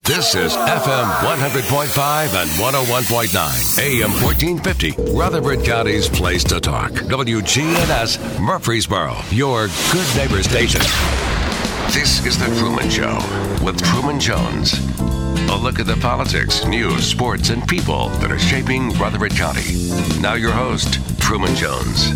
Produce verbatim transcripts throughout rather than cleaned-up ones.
This is F M one hundred point five and one oh one point nine, A M fourteen fifty, Rutherford County's place to talk. W G N S Murfreesboro, your good neighbor station. This is The Truman Show with Truman Jones. A look at the politics, news, sports, and people that are shaping Rutherford County. Now your host, Truman Jones.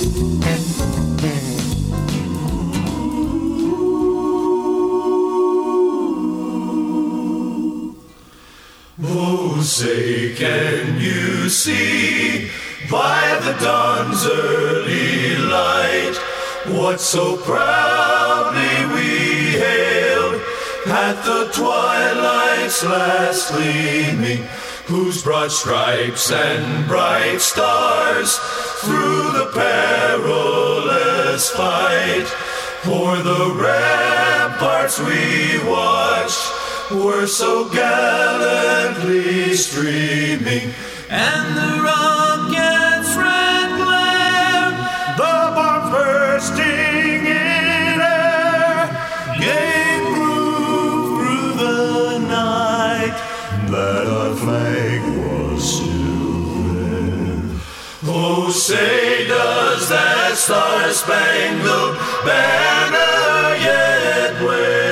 Oh, say, can you see by the dawn's early light what so proudly we hailed at the twilight's last gleaming, whose broad stripes and bright stars through the perilous fight o'er the ramparts we watched were so gallantly streaming, and the rocket's red glare, the bombs bursting in air, gave proof through the night that our flag was still there. Oh, say, does that star-spangled banner yet wave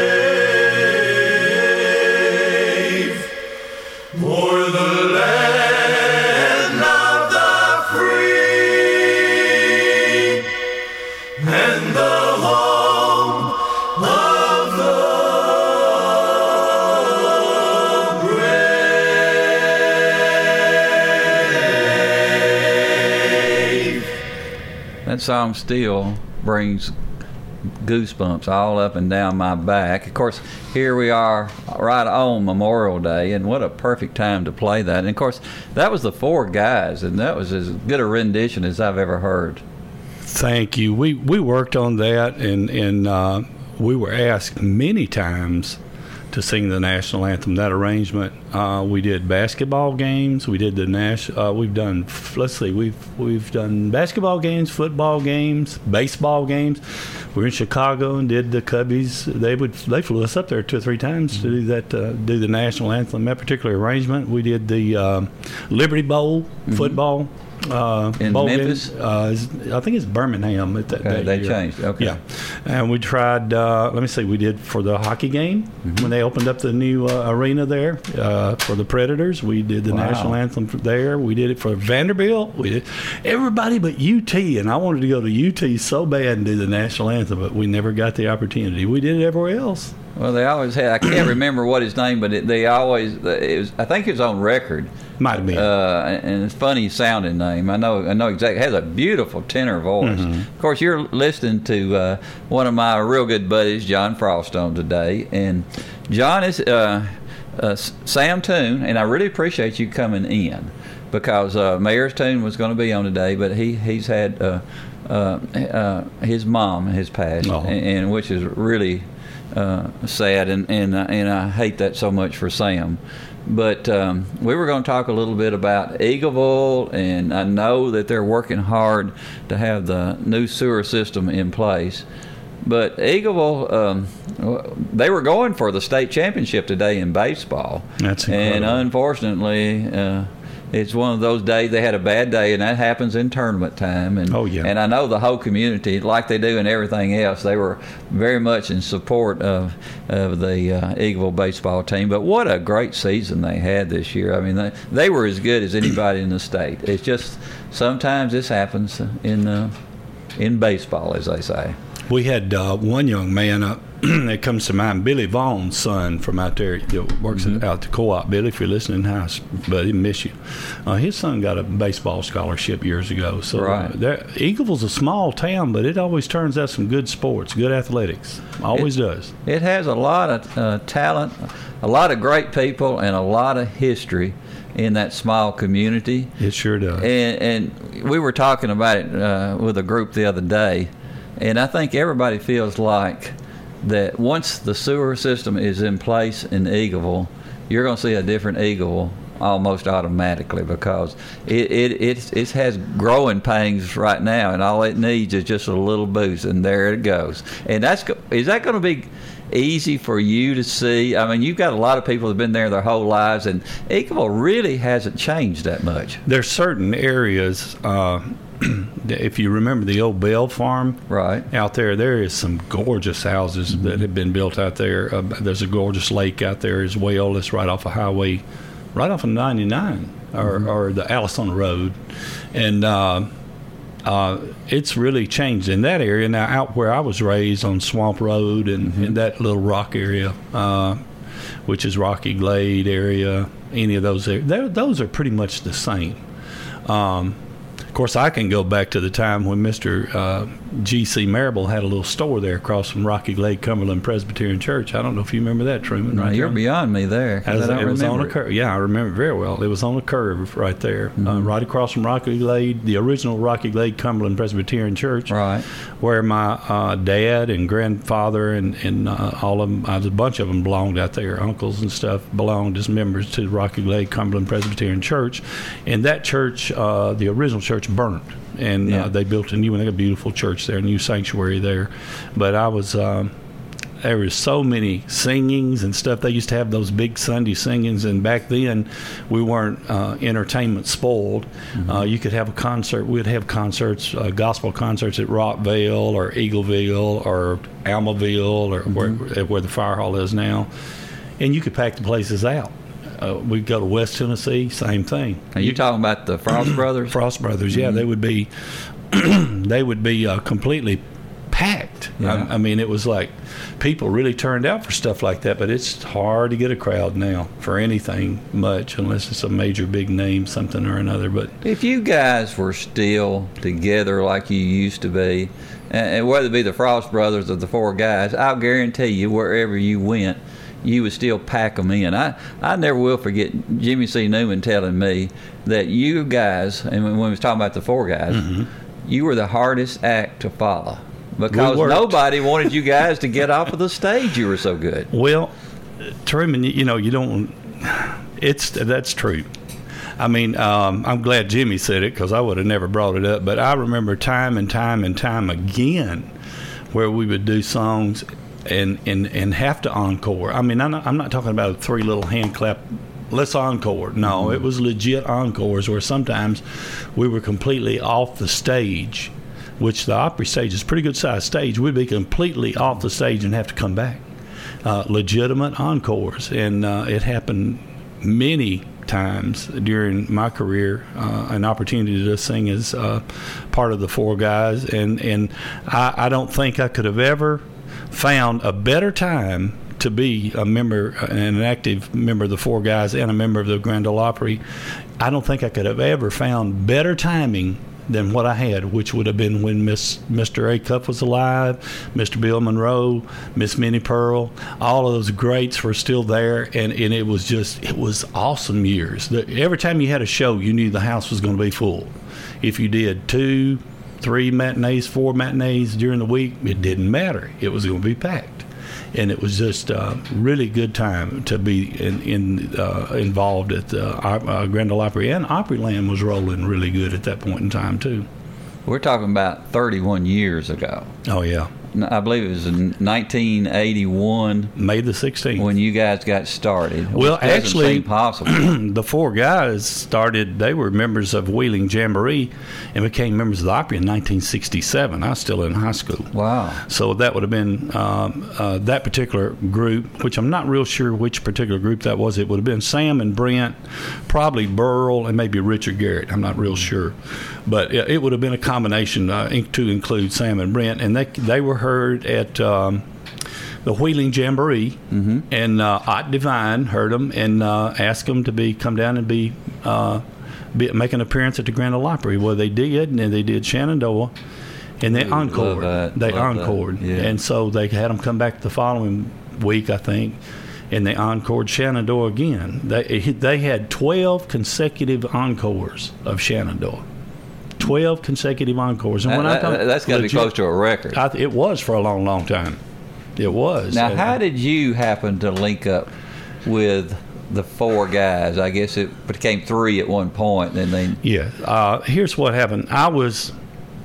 o'er the land of the free and the home of the brave? That song still brings goosebumps all up and down my back. Of course, here we are right on Memorial Day, and what a perfect time to play that. And of course, that was the Four Guys, and that was as good a rendition as I've ever heard. Thank you. We we worked on that, and and uh, we were asked many times to sing the national anthem. That arrangement, uh, we did basketball games. We did the Nash. Uh, we've done. Let's see. We've we've done basketball games, football games, baseball games. We were in Chicago and did the Cubbies. They would they flew us up there two or three times mm-hmm. to do that. Uh, do the national anthem. That particular arrangement. We did the uh, Liberty Bowl mm-hmm. football. Uh, in bowl Memphis? Game. Uh, I think it's Birmingham. At that, okay, that they year. changed. Okay. Yeah, and we tried. Uh, let me see. We did for the hockey game mm-hmm. when they opened up the new uh, arena there uh, for the Predators. We did the wow. national anthem there. We did it for Vanderbilt. We did everybody but U T, and I wanted to go to U T so bad and do the national anthem, but we never got the opportunity. We did it everywhere else. Well, they always had. I can't remember what his name, but it, they always. It was. I think it was on record. Might have been. Uh, and it's a funny sounding name. I know. I know exactly. It has a beautiful tenor voice. Mm-hmm. Of course, you're listening to uh, one of my real good buddies, John Frostone, today, and John is uh, uh, Sam Toon, and I really appreciate you coming in because uh, Mayor's Toon was going to be on today, but he he's had uh, uh, uh, his mom has passed, oh. and, and which is really. Uh, sad, and and uh, and I hate that so much for Sam. But um, we were going to talk a little bit about Eagleville, and I know that they're working hard to have the new sewer system in place. But Eagleville, um, they were going for the state championship today in baseball. That's incredible. And unfortunately, uh, it's one of those days they had a bad day, and that happens in tournament time. And, oh, yeah. And I know the whole community, like they do in everything else, they were very much in support of of the uh, Eagleville baseball team. But what a great season they had this year. I mean, they, they were as good as anybody in the state. It's just sometimes this happens in uh, in baseball, as they say. We had uh, one young man uh, that comes to mind, Billy Vaughn's son from out there that works mm-hmm. out at the co-op. Billy, if you're listening, house, buddy, miss you. Uh, his son got a baseball scholarship years ago. So right. uh, Eagleville's a small town, but it always turns out some good sports, good athletics. Always it, does. It has a lot of uh, talent, a lot of great people, and a lot of history in that small community. It sure does. And, and we were talking about it uh, with a group the other day, and I think everybody feels like that once the sewer system is in place in Eagleville, you're going to see a different Eagleville almost automatically because it it it, it has growing pains right now, and all it needs is just a little boost, and there it goes. And that's is that going to be easy for you to see? I mean, you've got a lot of people that have been there their whole lives, and Eagleville really hasn't changed that much. There's certain areas, uh, if you remember the old Bell Farm, right out there, there is some gorgeous houses mm-hmm. that have been built out there. Uh, there's a gorgeous lake out there as well. It's right off a highway, right off of ninety-nine or, mm-hmm. or the Allison Road, and uh, uh, it's really changed in that area. Now, out where I was raised on Swamp Road and, mm-hmm. and that little rock area, uh, which is Rocky Glade area, any of those areas, those are pretty much the same. Um, Of course, I can go back to the time when Mister Uh, G C Marable had a little store there across from Rocky Glade Cumberland Presbyterian Church. I don't know if you remember that, Truman. No, right you're there. beyond me there. As, I don't it was remember on a curve. Yeah, I remember very well. It was on a curve right there, mm-hmm. uh, right across from Rocky Glade, the original Rocky Glade Cumberland Presbyterian Church, right, where my uh, dad and grandfather and, and uh, all of them, uh, a bunch of them belonged out there. Uncles and stuff belonged as members to Rocky Glade Cumberland Presbyterian Church. And that church, uh, the original church, burnt. And yeah. uh, they built a new one. They got a beautiful church there, a new sanctuary there. But I was, um, there was so many singings and stuff. They used to have those big Sunday singings, and back then we weren't uh, entertainment spoiled. Mm-hmm. Uh, you could have a concert. We'd have concerts, uh, gospel concerts at Rockville or Eagleville or Almaville or mm-hmm. where, where the fire hall is now, and you could pack the places out. Uh, we'd go to West Tennessee, same thing. Are you talking about the Frost Brothers? Frost Brothers, yeah. Mm-hmm. They would be they would be uh, completely packed. Yeah. I, I mean, it was like people really turned out for stuff like that, but it's hard to get a crowd now for anything much unless it's a major big name, something or another. But if you guys were still together like you used to be, and whether it be the Frost Brothers or the four guys, I'll guarantee you wherever you went, you would still pack them in. I, I never will forget Jimmy C. Newman telling me that you guys, and when we was talking about the four guys, mm-hmm. you were the hardest act to follow because nobody wanted you guys to get off of the stage. You were so good. Well, Truman, you know, you don't, it's, that's true. I mean, um, I'm glad Jimmy said it because I would have never brought it up, but I remember time and time and time again where we would do songs and, and, and have to encore. I mean, I'm not, I'm not talking about three little hand clap, let's encore. No, mm-hmm. It was legit encores where sometimes we were completely off the stage, which the Opry stage is a pretty good sized stage. We'd be completely off the stage and have to come back. Uh, legitimate encores. And uh, it happened many times during my career, uh, an opportunity to sing as uh, part of the Four Guys. And, and I, I don't think I could have ever found a better time to be a member, an active member of the Four Guys and a member of the Grand Ole Opry. I don't think I could have ever found better timing than what I had, which would have been when Miss Mister A. Cuff was alive, Mister Bill Monroe, Miss Minnie Pearl, all of those greats were still there, and, and it was just, it was awesome years. The, every time you had a show, you knew the house was going to be full. If you did two, three matinees, four matinees during the week, it didn't matter. It was going to be packed. And it was just a really good time to be in, in uh, involved at the uh, Grand Ole Opry. And Opryland was rolling really good at that point in time, too. We're talking about thirty-one years ago. Oh, yeah. I believe it was in nineteen eighty-one. May the sixteenth. When you guys got started. Well, actually, possible. The Four Guys started, they were members of Wheeling Jamboree and became members of the Opry in nineteen sixty-seven. I was still in high school. Wow. So that would have been um, uh, that particular group, which I'm not real sure which particular group that was. It would have been Sam and Brent, probably Burl, and maybe Richard Garrett. I'm not real sure. But it would have been a combination uh, to include Sam and Brent, and they they were heard at um, the Wheeling Jamboree, mm-hmm. and uh, Ott Divine heard them and uh, asked them to be come down and be, uh, be make an appearance at the Grand Ole Opry. Well, they did, and they did Shenandoah, and they Ooh, encored. That, they encored, yeah. And so they had them come back the following week, I think. And they encored Shenandoah again. They they had twelve consecutive encores of Shenandoah. twelve consecutive encores. And when that, I that, that's got to be close to a record. I, it was for a long, long time. It was. Now, and, how did you happen to link up with the Four Guys? I guess it became three at one point. And then yeah. Uh, here's what happened. I was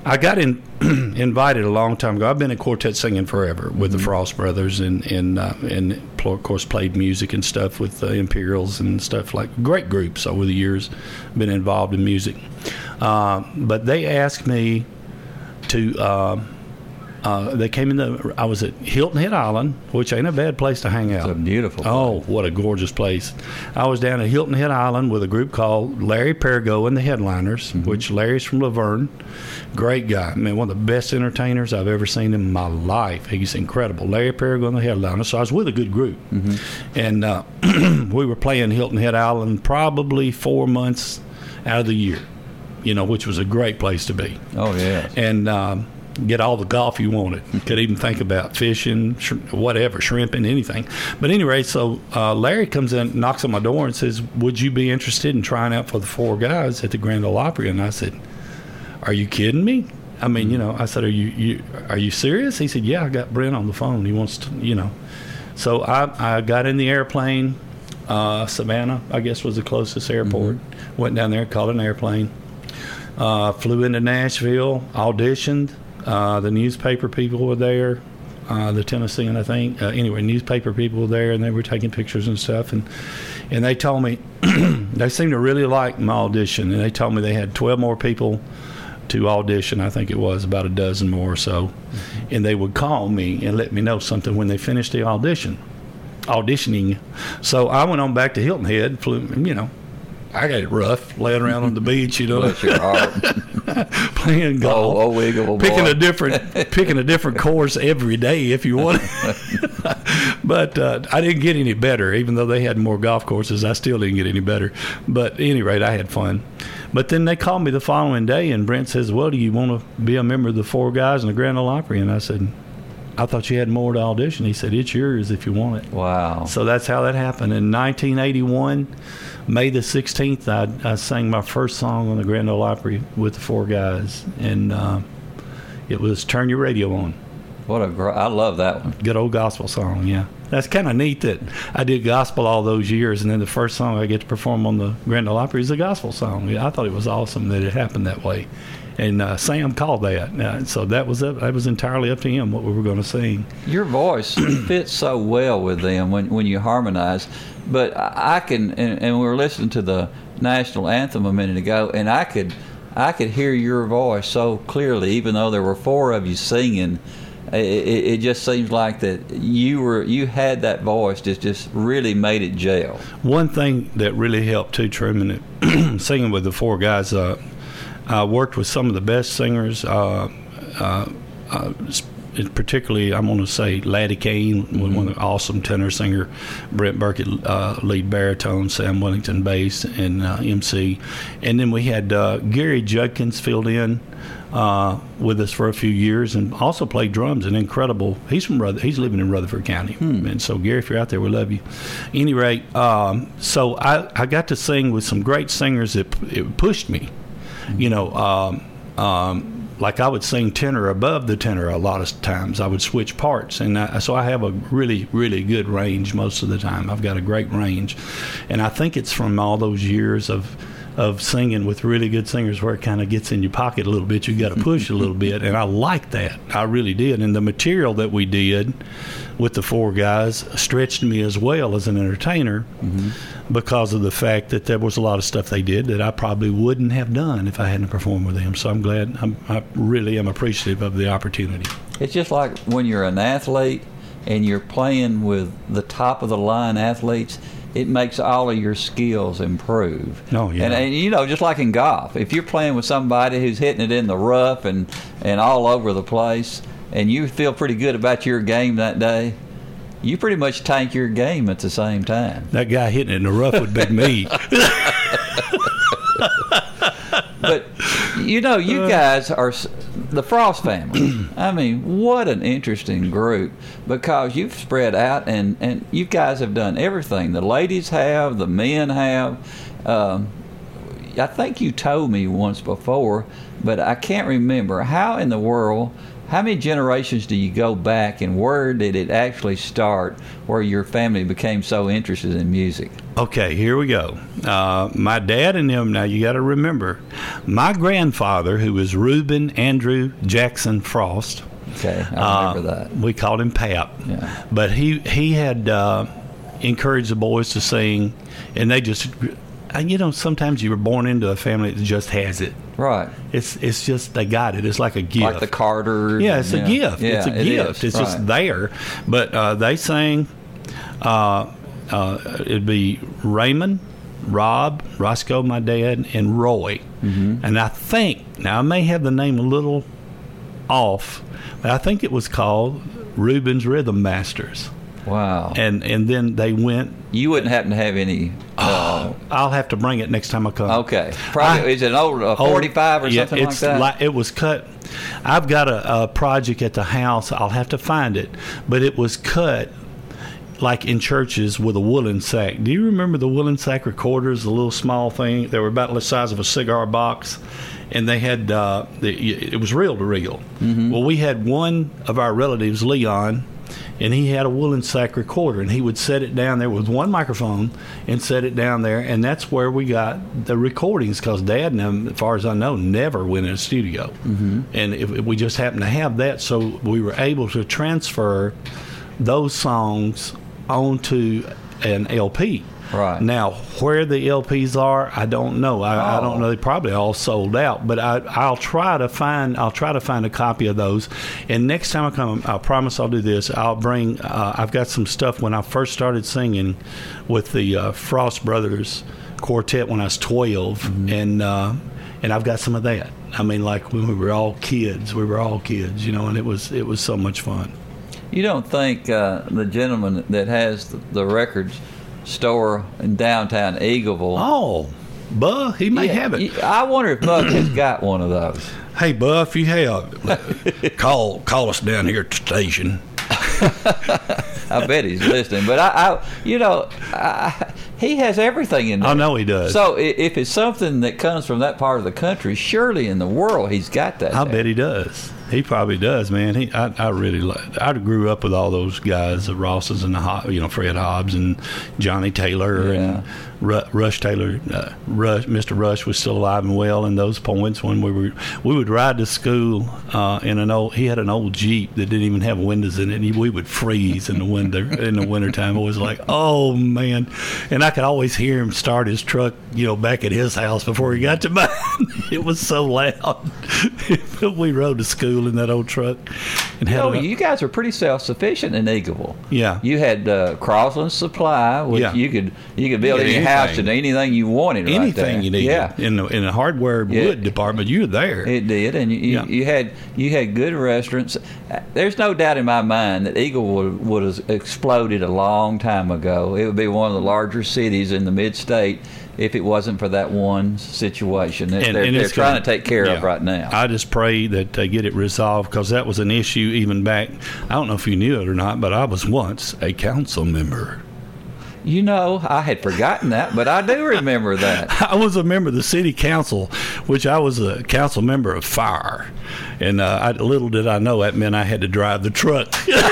I got in, invited a long time ago. I've been in quartet singing forever with mm-hmm. the Frost Brothers, and and uh, and of course played music and stuff with the Imperials and stuff, like great groups over the years. Been involved in music, uh, but they asked me to. Uh, Uh, they came in the. I was at Hilton Head Island, which ain't a bad place to hang out. It's a beautiful place. Oh, what a gorgeous place! I was down at Hilton Head Island with a group called Larry Perigo and the Headliners, mm-hmm. which Larry's from Laverne. Great guy, man, one of the best entertainers I've ever seen in my life. He's incredible. Larry Perigo and the Headliners. So I was with a good group, mm-hmm. and uh, we were playing Hilton Head Island probably four months out of the year, you know, which was a great place to be. Oh yeah, and. Um, Get all the golf you wanted. Could even think about fishing, sh- whatever, shrimping, anything. But anyway, so uh, Larry comes in, knocks on my door, and says, "Would you be interested in trying out for the Four Guys at the Grand Ole Opry?" And I said, "Are you kidding me?" I mean, you know, I said, "Are you, you are you serious?" He said, "Yeah, I got Brent on the phone. He wants to, you know." So I, I got in the airplane. Uh, Savannah, I guess, was the closest airport. Mm-hmm. Went down there, called an airplane. Uh, flew into Nashville, auditioned. Uh, the newspaper people were there, uh, the Tennessean, I think. Uh, anyway, newspaper people were there, and they were taking pictures and stuff. And and they told me they seemed to really like my audition, and they told me they had twelve more people to audition. I think it was about a dozen more or so. Mm-hmm. And they would call me and let me know something when they finished the audition, auditioning. So I went on back to Hilton Head, flew, you know. I got it rough, laying around on the beach, you know. Bless your heart. Playing golf, oh, oh, wiggle, picking boy. a different, picking a different course every day if you want. But uh, I didn't get any better, even though they had more golf courses. I still didn't get any better. But at any rate, I had fun. But then they called me the following day, and Brent says, "Well, do you want to be a member of the Four Guys in the Grand Ole Opry?" And I said, "I thought you had more to audition." He said, "It's yours if you want it." Wow. So that's how that happened. In nineteen eighty-one, May the sixteenth, I, I sang my first song on the Grand Ole Opry with the Four Guys, and uh, it was "Turn Your Radio On." What a gr- I love that one. Good old gospel song, yeah. That's kind of neat that I did gospel all those years, and then the first song I get to perform on the Grand Ole Opry is a gospel song. I thought it was awesome that it happened that way. And uh, Sam called that, uh, so that was up, that was entirely up to him what we were going to sing. Your voice fits so well with them when when you harmonize. But I can, and, and we were listening to the national anthem a minute ago, and I could, I could hear your voice so clearly, even though there were four of you singing. It, it, it just seems like that you were, you had that voice just just really made it gel. One thing that really helped too, Truman, singing with the Four Guys. Uh, I worked with some of the best singers, uh, uh, uh, particularly I'm going to say Laddie Kane, mm-hmm. one of the awesome tenor singer, Brent Burkett, uh, lead baritone, Sam Wellington bass, and uh, M C. And then we had uh, Gary Judkins filled in uh, with us for a few years, and also played drums. An incredible. He's from Ruther, he's living in Rutherford County, hmm. and so Gary, if you're out there, we love you. Any rate, um, so I, I got to sing with some great singers that it pushed me. You know, um, um, like I would sing tenor above the tenor a lot of times. I would switch parts. And I, so I have a really, really good range most of the time. I've got a great range. And I think it's from all those years of of singing with really good singers where it kind of gets in your pocket a little bit. You got to push a little bit. And I like that. I really did. And the material that we did with the Four Guys stretched me as well as an entertainer, mm-hmm. because of the fact that there was a lot of stuff they did that I probably wouldn't have done if I hadn't performed with them. So I'm glad, I'm, I really am appreciative of the opportunity. It's just like when you're an athlete and you're playing with the top of the line athletes, it makes all of your skills improve. Oh, yeah. And, and, you know, just like in golf, if you're playing with somebody who's hitting it in the rough and, and all over the place, and you feel pretty good about your game that day, you pretty much tank your game at the same time. That guy hitting it in the rough would be me. But, you know, you guys are the Frost family. I mean, what an interesting group, because you've spread out, and, and you guys have done everything. The ladies have, the men have. Um, I think you told me once before, but I can't remember. How in the world how many generations do you go back, and where did it actually start, where your family became so interested in music? Okay, here we go. Uh, my dad and them, now you got to remember, my grandfather, who was Reuben Andrew Jackson Frost. Okay, I remember uh, that. We called him Pap. Yeah. But he, he had uh, encouraged the boys to sing, and they just, you know, sometimes you were born into a family that just has it. Right. It's it's just, they got it. It's like a gift. Like the Carters. Yeah, it's and, a yeah. gift. Yeah, it's a it gift. is. It's Right. just there. But uh, they sang, uh, uh, it'd be Raymond, Rob, Roscoe, my dad, and Roy. Mm-hmm. And I think, now I may have the name a little off, but I think it was called Reuben's Rhythm Masters. Wow. And and then they went. You wouldn't happen to have any. Uh, Oh, I'll have to bring it next time I come. okay. Probably. I- is it an old uh, forty-five or yeah, something like it's that? Like, it was cut. I've got a, a project at the house. I'll have to find it, but it was cut like in churches with a woolen sack. Do you remember the woolen sack recorders? The little small thing. They were about the size of a cigar box, and they had uh, the, it was reel to reel. Mm-hmm. Well, we had one of our relatives, Leon. And he had a woolen sack recorder, and he would set it down there with one microphone and set it down there, and that's where we got the recordings, because Dad and them, as far as I know, never went in a studio. Mm-hmm. And if, if we just happened to have that, so we were able to transfer those songs onto an L P. Right. Now, where the L Ps are, I don't know. I, Oh. I don't know. They probably all sold out. But I, I'll try to find. I'll try to find a copy of those. And next time I come, I promise I'll do this. I'll bring. Uh, I've got some stuff when I first started singing with the uh, Frost Brothers Quartet when I was twelve, mm-hmm. and uh, and I've got some of that. I mean, like when we were all kids. We were all kids, you know, and it was it was so much fun. You don't think uh, the gentleman that has the, the records store in downtown Eagleville? Oh, Buh, he may Yeah, have it. you- I wonder if Buck has got one of those. Hey, Buff, you have call call us down here at the station. I bet he's listening. But I, I you know, I, he has everything in there. I know he does. So i- if it's something that comes from that part of the country, surely in the world he's got that. I there. bet he does. He probably does, man. He, I, I really, li- I grew up with all those guys, the Rosses and the, Ho- you know, Fred Hobbs and Johnny Taylor Yeah. and Ru- Rush Taylor. Uh, Rush, Mister Rush was still alive and well in those points when we were, we would ride to school uh, in an old. He had an old Jeep that didn't even have windows in it. And we would freeze in the winter in the wintertime. It was like, oh man, and I could always hear him start his truck, you know, back at his house before he got to mine. It was so loud. We rode to school in that old truck and had Oh, a, you guys were pretty self-sufficient in Eagleville. Yeah. You had uh, Crossland Supply, which Yeah. you could you could build You any get house anything. and anything you wanted. right there. anything you needed Yeah. in the in the hardware Yeah. wood department. You were there. It did, and you, Yeah. you, you had you had good restaurants. There's no doubt in my mind that Eagleville would, would have exploded a long time ago. It would be one of the larger cities in the mid-state if it wasn't for that one situation that And- they're, and they're it's trying gonna- to take care of yeah. right now. I just pray that they get it resolved, because that was an issue even back. I don't know if you knew it or not, but I was once a council member. You know, I had forgotten that, but I do remember that. I was a member of the city council, which I was a council member of fire, and uh, I, little did I know that meant I had to drive the truck.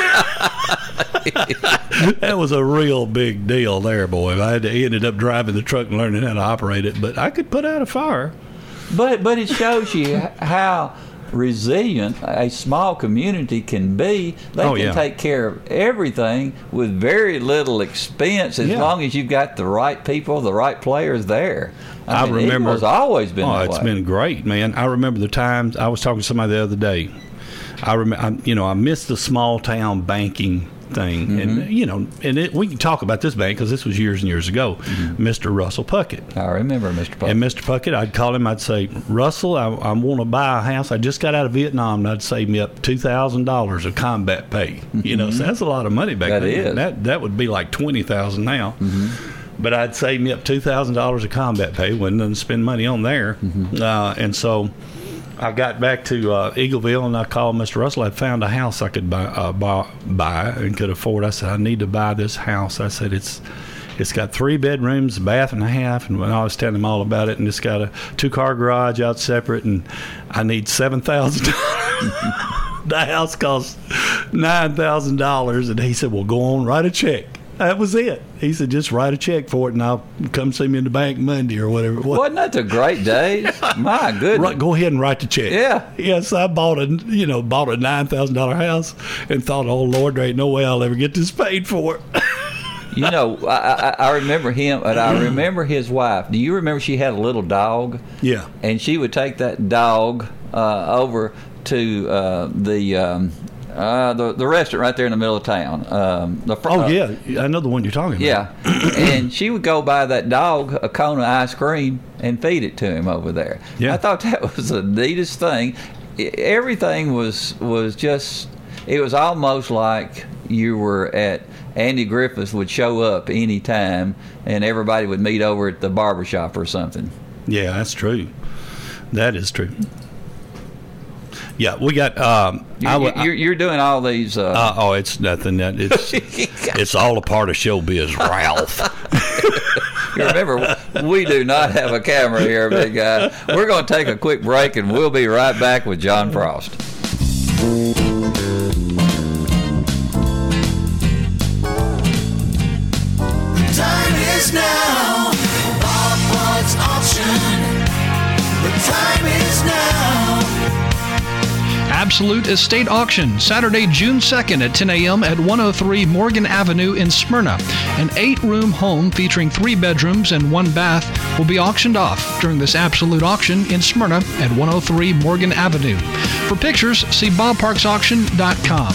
That was a real big deal there, boy. I had to ended up driving the truck and learning how to operate it, but I could put out a fire. But but it shows you how resilient a small community can be. They Oh, can yeah. take care of everything with very little expense as Yeah. long as you've got the right people, the right players there. I, I mean, remember- Eagle's always been Oh, that it's way. been great, man. I remember the times I was talking to somebody the other day. I remember, you know, I missed the small town banking thing, Mm-hmm. and you know, and it, we can talk about this bank because this was years and years ago. Mm-hmm. Mister Russell Puckett. I remember Mister Puckett. And Mister Puckett, I'd call him. I'd say, Russell, I, I want to buy a house. I just got out of Vietnam, and I'd save me up two thousand dollars of combat pay. You know, so that's a lot of money back That then. is. That that would be like twenty thousand now. But I'd save me up two thousand dollars of combat pay. Wasn't nothing to spend money on there. Uh, and so I got back to uh, Eagleville, and I called Mister Russell. I found a house I could buy, uh, buy, buy and could afford. I said, I need to buy this house. I said, it's it's got three bedrooms, a bath and a half, and when I was telling him all about it, and it's got a two-car garage out separate, and I need seven thousand dollars. the house cost nine thousand dollars, and he said, well, go on, write a check. That was it. He said, just write a check for it, and I'll come see me in the bank Monday or whatever it was. Wasn't that the great days? My goodness. Right, go ahead and write the check. Yeah. Yes, I bought a, you know, bought a nine thousand dollars house and thought, oh, Lord, there ain't no way I'll ever get this paid for. You know, I, I, I remember him, and I remember his wife. Do you remember she had a little dog? Yeah. And she would take that dog uh, over to uh, the... Um, Uh, the the restaurant right there in the middle of town. Um, the fr- oh yeah, I know the one you're talking about. Yeah, and she would go buy that dog a cone of ice cream and feed it to him over there. Yeah. I thought that was the neatest thing. I, everything was was just. It was almost like you were at Andy Griffith would show up any time, and everybody would meet over at the barbershop or something. Yeah, that's true. That is true. Yeah, we got. Um, You're, I, w- you're, you're doing all these. Uh, uh, oh, it's nothing. That it's it's all a part of showbiz, Ralph. You remember, we do not have a camera here, big guy. We're going to take a quick break, and we'll be right back with John Frost. The time is now. Bob White's auction. The time is now. Absolute Estate Auction, Saturday, June second at ten a.m. at one oh three Morgan Avenue in Smyrna. An eight-room home featuring three bedrooms and one bath will be auctioned off during this Absolute Auction in Smyrna at one oh three Morgan Avenue. For pictures, see bob parks auction dot com.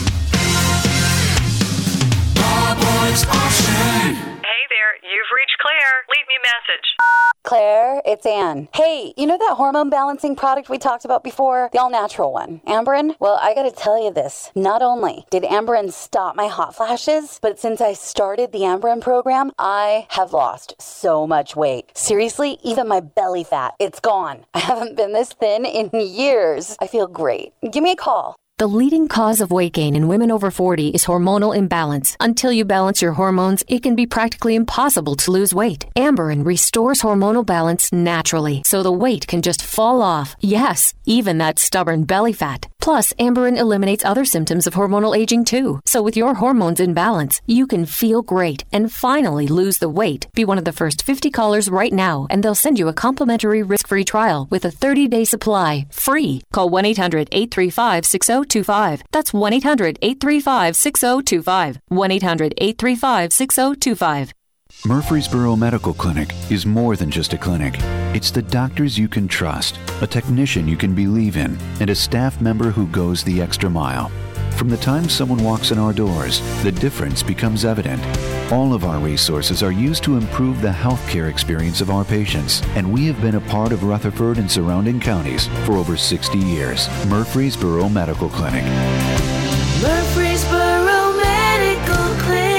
Bob White's auction. Hey there, you've reached Claire. Leave me a message. Claire, it's Ann. Hey, you know that hormone balancing product we talked about before? The all-natural one. Amberen? Well, I gotta tell you this. Not only did Amberen stop my hot flashes, but since I started the Amberen program, I have lost so much weight. Seriously, even my belly fat, it's gone. I haven't been this thin in years. I feel great. Give me a call. The leading cause of weight gain in women over forty is hormonal imbalance. Until you balance your hormones, it can be practically impossible to lose weight. Amberen restores hormonal balance naturally, so the weight can just fall off. Yes, even that stubborn belly fat. Plus, Amberen eliminates other symptoms of hormonal aging too. So with your hormones in balance, you can feel great and finally lose the weight. Be one of the first fifty callers right now, and they'll send you a complimentary risk-free trial with a thirty-day supply, free. Call one eight hundred eight three five six oh two five. That's one eight hundred eight three five six oh two five. one eight hundred eight three five six oh two five. Murfreesboro Medical Clinic is more than just a clinic. It's the doctors you can trust, a technician you can believe in, and a staff member who goes the extra mile. From the time someone walks in our doors, the difference becomes evident. All of our resources are used to improve the healthcare experience of our patients, and we have been a part of Rutherford and surrounding counties for over sixty years. Murfreesboro Medical Clinic. Murfreesboro Medical Clinic.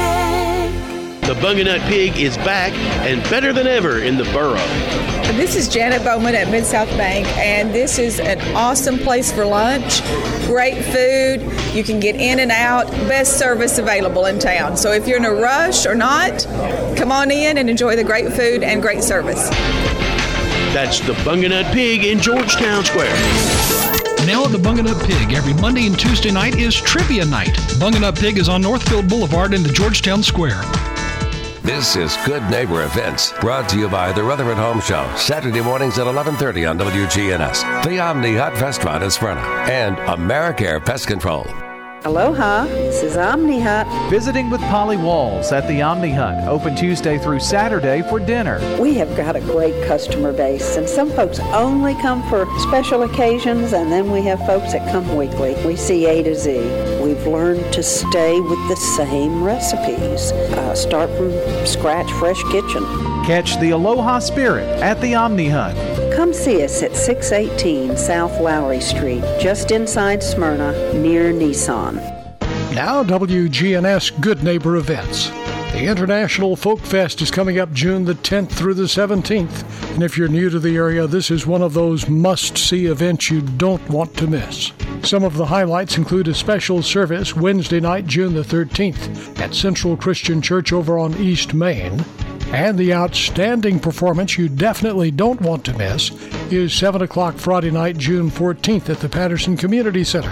The Bunganut Pig is back and better than ever in the borough. This is Janet Bowman at Mid-South Bank, and this is an awesome place for lunch. Great food. You can get in and out. Best service available in town. So if you're in a rush or not, come on in and enjoy the great food and great service. That's the Bunganut Pig in Georgetown Square. Now at the Bunganut Pig, every Monday and Tuesday night is Trivia Night. Bunganut Pig is on Northfield Boulevard in the Georgetown Square. This is Good Neighbor Events, brought to you by the Rutherford Home Show, Saturday mornings at eleven thirty on W G N S, the Omni Hut Restaurant in Smyrna, and AmeriCare Pest Control. Aloha, this is Omni Hut. Visiting with Polly Walls at the Omni Hut, open Tuesday through Saturday for dinner. We have got a great customer base, and some folks only come for special occasions, and then we have folks that come weekly. We see A to Z. We've learned to stay with the same recipes. Uh, start from scratch, fresh kitchen. Catch the Aloha spirit at the Omni Hut. Come see us at six eighteen South Lowry Street, just inside Smyrna, near Nissan. Now W G N S Good Neighbor Events. The International Folk Fest is coming up June the tenth through the seventeenth. And if you're new to the area, this is one of those must-see events you don't want to miss. Some of the highlights include a special service Wednesday night, June the thirteenth, at Central Christian Church over on East Main. And the outstanding performance you definitely don't want to miss is seven o'clock Friday night, June fourteenth at the Patterson Community Center.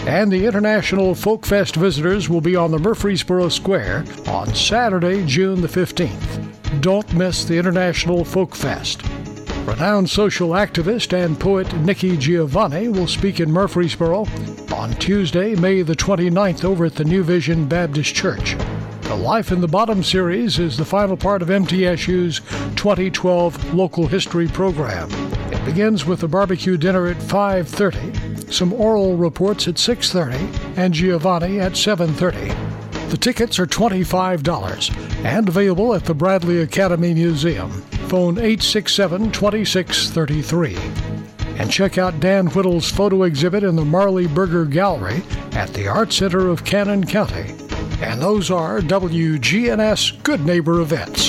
And the International Folk Fest visitors will be on the Murfreesboro Square on Saturday, June the fifteenth. Don't miss the International Folk Fest. Renowned social activist and poet Nikki Giovanni will speak in Murfreesboro on Tuesday, May the twenty-ninth, over at the New Vision Baptist Church. The Life in the Bottom series is the final part of M T S U's twenty twelve Local History program. It begins with a barbecue dinner at five thirty, some oral reports at six thirty, and Giovanni at seven thirty. The tickets are twenty-five dollars and available at the Bradley Academy Museum. Phone eight six seven, two six three three. And check out Dan Whittle's photo exhibit in the Marley Berger Gallery at the Art Center of Cannon County. And those are W G N S Good Neighbor events.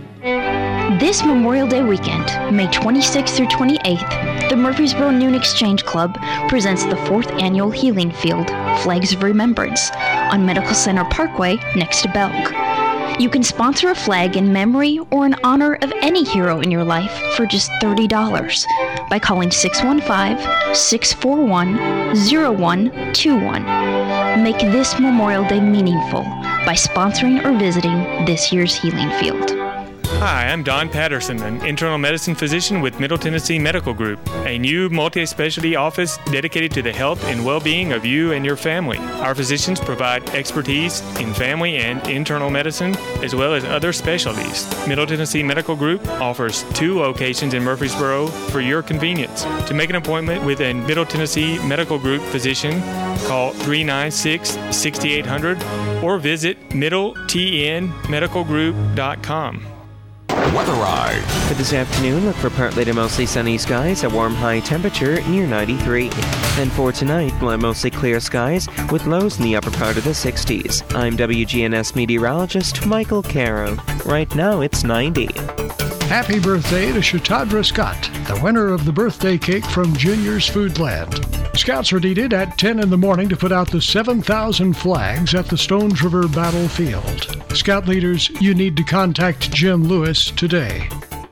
This Memorial Day weekend, May twenty-sixth through twenty-eighth, the Murfreesboro Noon Exchange Club presents the fourth annual Healing Field, Flags of Remembrance, on Medical Center Parkway next to Belk. You can sponsor a flag in memory or in honor of any hero in your life for just thirty dollars by calling six one five, six four one, zero one two one. Make this Memorial Day meaningful by sponsoring or visiting this year's Healing Field. Hi, I'm Don Patterson, an internal medicine physician with Middle Tennessee Medical Group, a new multi-specialty office dedicated to the health and well-being of you and your family. Our physicians provide expertise in family and internal medicine, as well as other specialties. Middle Tennessee Medical Group offers two locations in Murfreesboro for your convenience. To make an appointment with a Middle Tennessee Medical Group physician, call three nine six, six eight zero zero or visit middle t n medical group dot com. Weather Ride. For this afternoon, look for partly to mostly sunny skies, a warm high temperature near ninety-three. And for tonight, we'll have mostly clear skies with lows in the upper part of the sixties. I'm W G N S meteorologist Michael Caro. Right now, it's ninety. Happy birthday to Shatadra Scott, the winner of the birthday cake from Junior's Foodland. Scouts are needed at ten in the morning to put out the seven thousand flags at the Stones River battlefield. Scout leaders, you need to contact Jim Lewis today.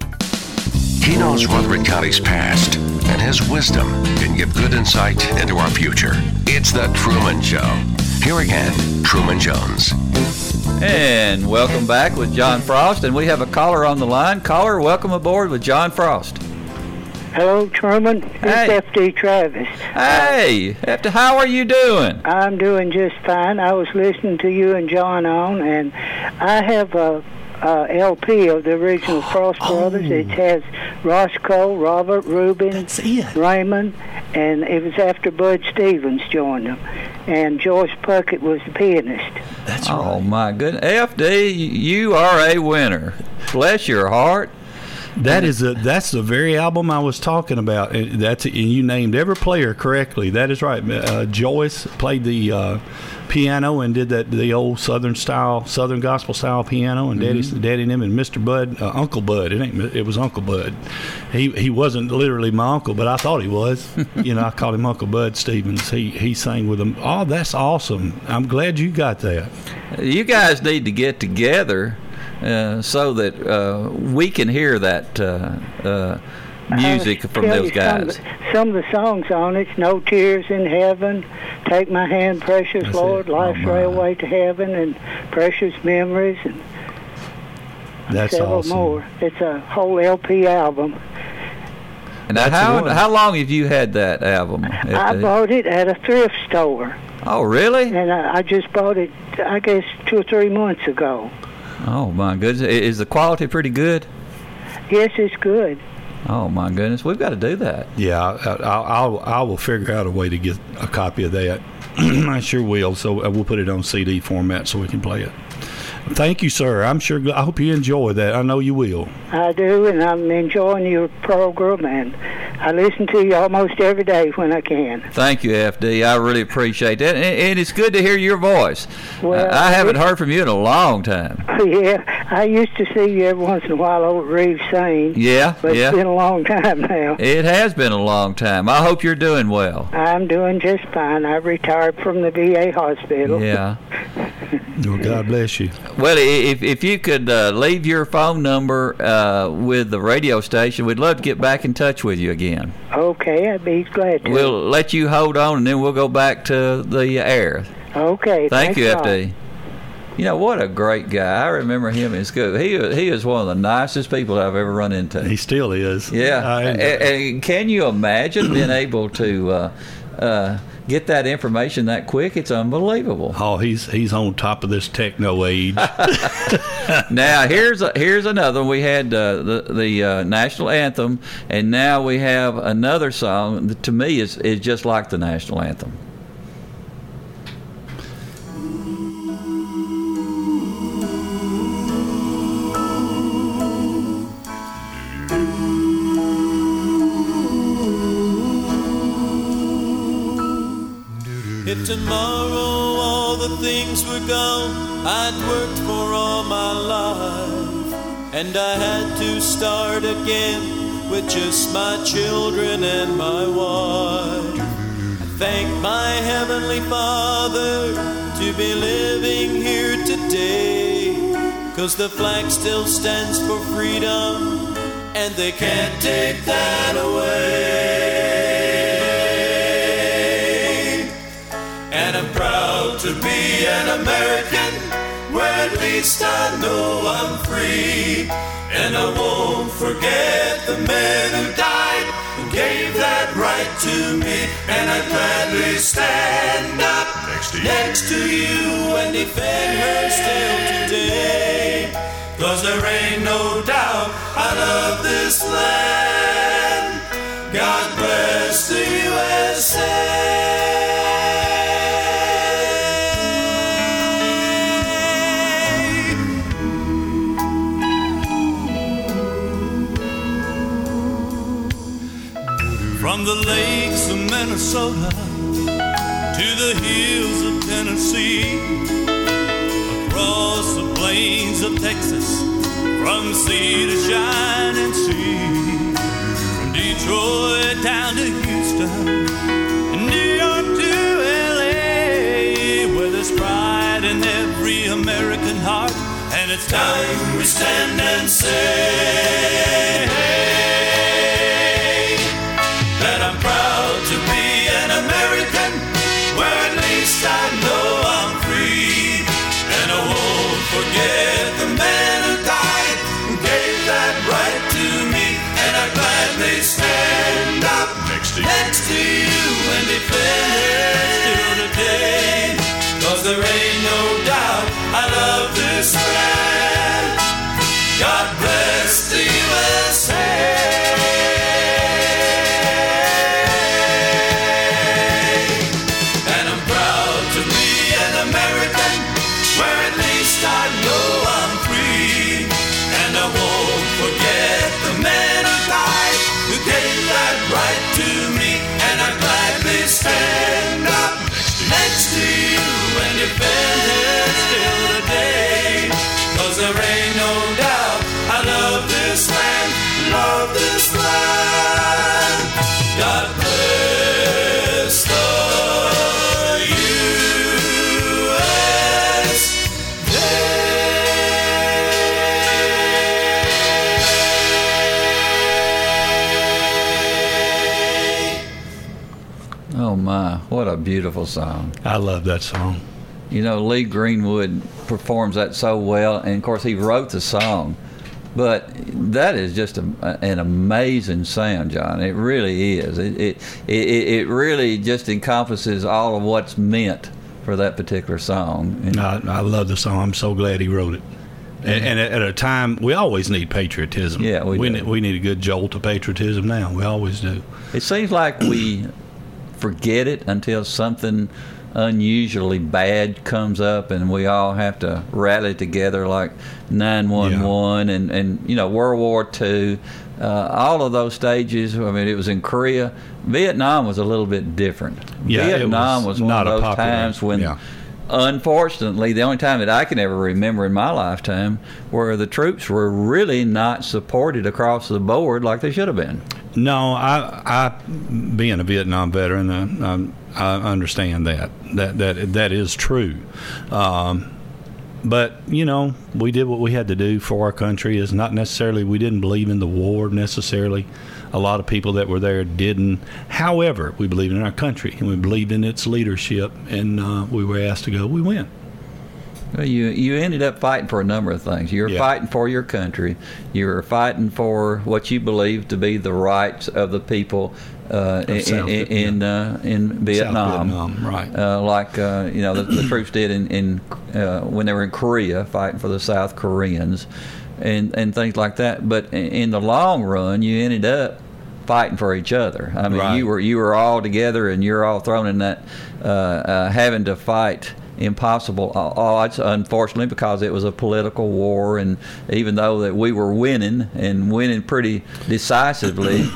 He knows Rutherford County's past, and his wisdom can give good insight into our future. It's The Truman Show. Here again, Truman Jones. And welcome back with John Frost, and we have a caller on the line. Caller, welcome aboard with John Frost. Hello, Truman. It's Hey. F D Travis. Hey, F- how are you doing? I'm doing just fine. I was listening to you and John on, and I have a, a L P of the original Frost Brothers. It has Roscoe, Robert, Rubin, Raymond, and it was after Bud Stevens joined them. And Joyce Puckett was the pianist. That's oh, right. Oh, my goodness. F D, you are a winner. Bless your heart. That is a, that's the very album I was talking about. And that's and you named every player correctly. That is right. Uh, Joyce played the uh, piano and did that the old Southern style, Southern gospel style piano. And Daddy, mm-hmm. Daddy and him and Mister Bud, uh, Uncle Bud. It ain't. It was Uncle Bud. He he wasn't literally my uncle, but I thought he was. You know, I called him Uncle Bud Stevens. He he sang with them. Oh, that's awesome. I'm glad you got that. You guys need to get together. Uh, so that uh, we can hear that uh, uh, music from those guys. Some of, the, some of the songs on it, No Tears in Heaven, Take My Hand, Precious That's Lord, it. Life's oh Railway to Heaven, and Precious Memories, and That's several awesome. more. It's a whole L P album. And now, how how long have you had that album? I bought it at a thrift store. Oh, really? And I, I just bought it, I guess, two or three months ago. Oh, my goodness. Is the quality pretty good? Yes, it's good. Oh, my goodness. We've got to do that. Yeah, I, I, I'll, I will figure out a way to get a copy of that. I sure will. So we'll put it on C D format so we can play it. Thank you, sir. I'm sure. I hope you enjoy that. I know you will. I do, and I'm enjoying your program, and I listen to you almost every day when I can. Thank you, F D. I really appreciate that, and, and it's good to hear your voice. Well, I haven't heard from you in a long time. Yeah, I used to see you every once in a while over at Reeves Sane. Yeah, but yeah. It's been a long time now. It has been a long time. I hope you're doing well. I'm doing just fine. I retired from the V A hospital. Yeah. Well, God bless you. Well, if if you could uh, leave your phone number uh, with the radio station, we'd love to get back in touch with you again. Okay, I'd be glad to. We'll let you hold on, and then we'll go back to the air. Okay, Thank you, a lot. F D. You know, what a great guy. I remember him in school. He he is one of the nicest people I've ever run into. He still is. Yeah. And, and can you imagine being able to uh, uh, get that information that quick? It's unbelievable. Oh, he's he's on top of this techno age. Now, here's a, here's another one. We had uh, the, the uh, national anthem, and now we have another song that to me is, is just like the national anthem. If tomorrow all the things were gone I'd worked for all my life, and I had to start again with just my children and my wife, I thank my Heavenly Father to be living here today, 'cause the flag still stands for freedom and they can't take that away. And I'm proud to be an American, where at least I know I'm free. And I won't forget the men who died, who gave that right to me. And I'd gladly stand up next to you, next to you and defend her still today. 'Cause there ain't no doubt I love this land. God bless the U S A. From the lakes of Minnesota to the hills of Tennessee, across the plains of Texas, from sea to shining sea, from Detroit down to Houston, and New York to L A, where there's pride in every American heart, and it's time we stand and say that I'm proud to be an American, where at least I know I'm free. And I won't forget the man who died, who gave that right to me. And I gladly stand up next to you, next to you and defend it still today. 'Cause there ain't no doubt I love this land. God bless the U S A. I know I'm free, and I won't forget the man who died, who gave that right to me. And I gladly stand up next to you and defend it still today. 'Cause there ain't no doubt I love this land, love this land. God bless the Oh my, what a beautiful song. I love that song. You know, Lee Greenwood performs that so well, and of course he wrote the song. But that is just a, an amazing sound, John. It really is. It, it it it really just encompasses all of what's meant for that particular song. And I, I love the song. I'm so glad he wrote it. And, and at a time, we always need patriotism. Yeah, we we do. need, we need a good jolt of patriotism now. We always do. It seems like we forget it until something unusually bad comes up, and we all have to rally together, like nine one one and, and you know, World War Two. Uh, all of those stages. I mean, it was in Korea. Vietnam was a little bit different. Yeah, Vietnam it was was one not of a those popular- times when, yeah. unfortunately, the only time that I can ever remember in my lifetime where the troops were really not supported across the board like they should have been. No, I, I, being a Vietnam veteran, uh, I, I understand that. That that that is true. Um, but, you know, we did what we had to do for our country. It's not necessarily we didn't believe in the war necessarily. A lot of people that were there didn't. However, we believed in our country, and we believed in its leadership, and uh, we were asked to go. We went. Well, you you ended up fighting for a number of things. You were Yeah. fighting for your country. You were fighting for what you believed to be the rights of the people uh, in South in in, uh, in Vietnam. Vietnam, right. Uh, like uh, you know the, the troops did in, in uh, when they were in Korea, fighting for the South Koreans, and and things like that. But in, in the long run, you ended up fighting for each other. I mean, Right. you were you were all together, and you're all thrown in that uh, uh, having to fight impossible odds, unfortunately, because it was a political war, and even though that we were winning and winning pretty decisively,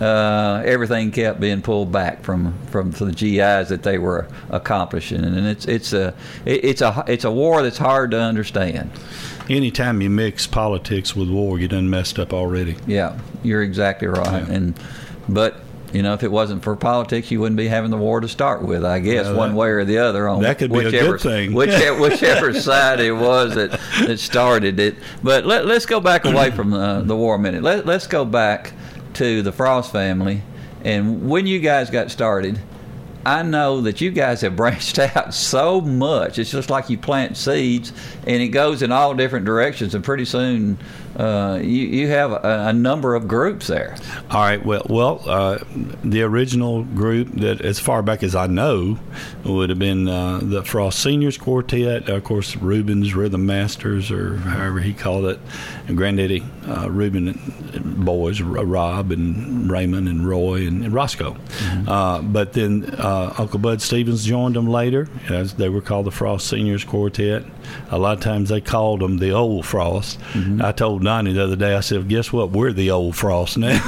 uh, everything kept being pulled back from, from the G Is that they were accomplishing, and it's it's a it, it's a it's a war that's hard to understand. Anytime you mix politics with war, you done messed up already. Yeah, you're exactly right, Yeah. and but. You know, if it wasn't for politics, you wouldn't be having the war to start with, I guess, Yeah, one that- way or the other. On that could be a whichever, good thing. whichever, whichever side it was that, that started it. But let, let's go back away from the, the war a minute. Let, let's go back to the Frost family. And when you guys got started, I know that you guys have branched out so much. It's just like you plant seeds, and it goes in all different directions. And pretty soon, uh, you you have a, a number of groups there. All right. Well, well, uh, the original group that, as far back as I know, would have been uh, the Frost Seniors Quartet. Of course, Reuben's Rhythm Masters, or however he called it, and Granddaddy uh, Reuben boys, Rob and Raymond and Roy and, and Roscoe. Mm-hmm. Uh, but then uh, Uncle Bud Stevens joined them later, as they were called the Frost Seniors Quartet. A lot of times they called them the Old Frost. Mm-hmm. I told Donnie the other day, I said, guess what? We're the Old Frost now.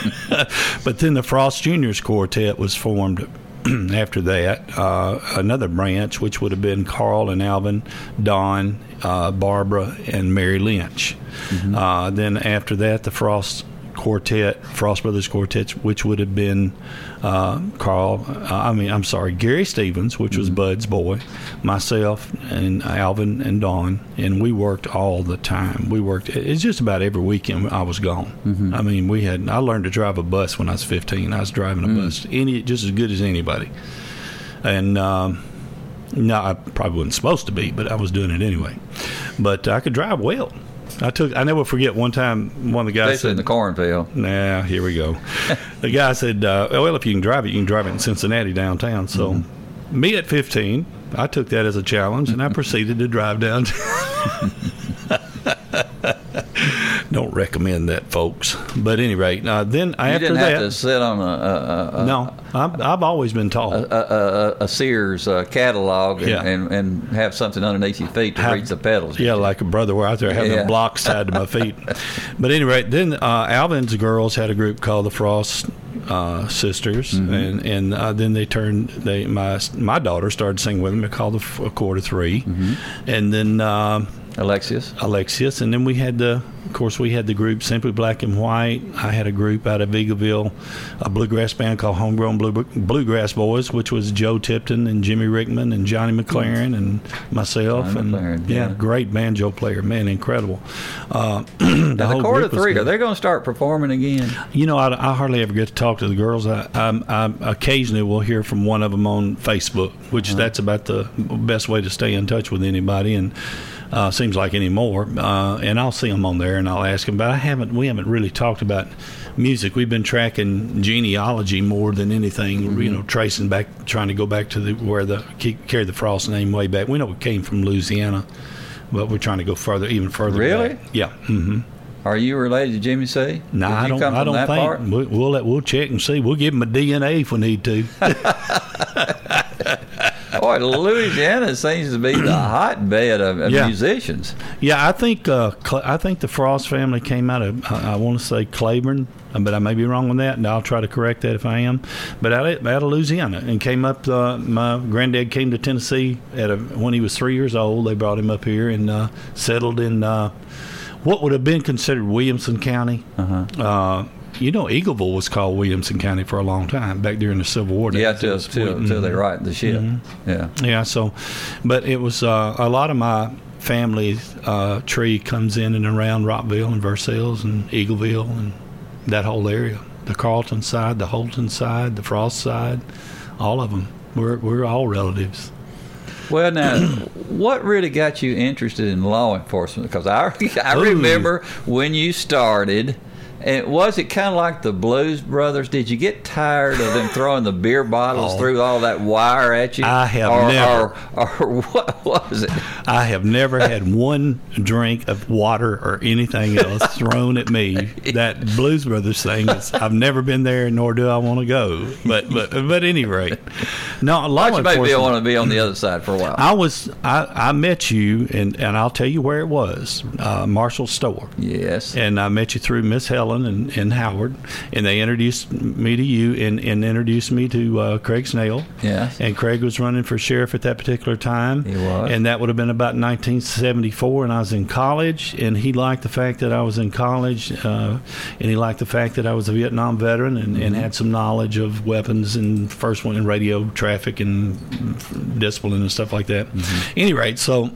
But then the Frost Juniors Quartet was formed after that. Uh, another branch, which would have been Carl and Alvin, Don, uh, Barbara, and Mary Lynch. Mm-hmm. Uh, then after that, the Frost Quartet, Frost Brothers Quartet, which would have been uh, Carl, uh, I mean, I'm sorry, Gary Stevens, which was Mm-hmm. Bud's boy, myself, and Alvin and Don, and we worked all the time. We worked, it's just about every weekend I was gone. Mm-hmm. I mean, we had, I learned to drive a bus when I was fifteen. I was driving a Mm. bus, any just as good as anybody. And, um, no, I probably wasn't supposed to be, but I was doing it anyway. But I could drive well. I took. I never forget one time. One of the guys Especially said, in the cornfield. Nah, here we go. The guy said, uh, "Well, if you can drive it, you can drive it in Cincinnati downtown." So, Mm-hmm. me at fifteen, I took that as a challenge, and I proceeded to drive downtown. Don't recommend that, folks. But at any rate, uh, then You after didn't that, have to sit on a, a, a no, I've, I've always been tall. a, a, a, a Sears uh, catalog and, Yeah. and, and have something underneath your feet to Have- reach the pedals. Yeah, like a brother were out there having Yeah. the blocks tied to my feet. But anyway, then uh, Alvin's girls had a group called the Frost uh, Sisters, Mm-hmm. and and uh, then they turned. They my my daughter started singing with them. They called the F- a Quarter Three, Mm-hmm. and then uh, Alexius. Alexius, and then we had the. Of course, we had the group Simply Black and White. I had a group out of Eagleville, a bluegrass band called Homegrown Blue, Bluegrass Boys, which was Joe Tipton and Jimmy Rickman and Johnny McLaren and myself. Johnny and McLaren, yeah, yeah. great banjo player, man, incredible. Uh, the Now, the whole quarter group was three, good. are they going to start performing again? You know, I, I hardly ever get to talk to the girls. I, I, I occasionally will hear from one of them on Facebook, which Uh-huh. that's about the best way to stay in touch with anybody. And uh, seems like anymore. Uh, and I'll see them on there, and I'll ask them. But I haven't. We haven't really talked about music. We've been tracking genealogy more than anything. Mm-hmm. You know, tracing back, trying to go back to the where the carried the Frost name way back. We know it came from Louisiana, but we're trying to go further, even further. Really? Back. Yeah. Mm-hmm. Are you related to Jimmy C? No, Did I you don't. come I from don't that think part? we'll we'll, let, we'll check and see. We'll give him a D N A if we need to. Boy, Louisiana seems to be the hotbed of, of Yeah. musicians. Yeah, I think uh, Cl- I think the Frost family came out of I, I want to say Claiborne, but I may be wrong on that, and I'll try to correct that if I am. But out of, out of Louisiana, and came up. Uh, my granddad came to Tennessee at a, when he was three years old. They brought him up here and uh, settled in uh, what would have been considered Williamson County. Uh-huh. Uh, you know, Eagleville was called Williamson County for a long time back during the Civil War. Yeah, days. till, It was- till, mhm. till they right the ship. Mhm. Yeah. Yeah, so, but it was uh, a lot of my family uh, tree comes in and around Rockville and Versailles and Eagleville and that whole area. The Carlton side, the Holton side, the Frost side, all of them. We're we're all relatives. Well, now, what really got you interested in law enforcement? Because I I remember when you started. And was it kind of like the Blues Brothers? Did you get tired of them throwing the beer bottles oh. through all that wire at you? I have or, never. Or, or what was it? I have never had one drink of water or anything else thrown at me. That Blues Brothers thing, is, I've never been there, nor do I want to go. But but but at any rate, no. A lot of maybe I want to be on the other side for a while. I was. I, I met you, and, and I'll tell you where it was. Uh, Marshall's store. Yes. And I met you through Miss Helen and, and Howard, and they introduced me to you and, and introduced me to uh, Craig Snell. Yes. And Craig was running for sheriff at that particular time. He was. And that would have been about nineteen seventy-four, and I was in college, and he liked the fact that I was in college, uh, and he liked the fact that I was a Vietnam veteran and, mm-hmm. and had some knowledge of weapons and first one in radio traffic and discipline and stuff like that. Mm-hmm. Any rate, so...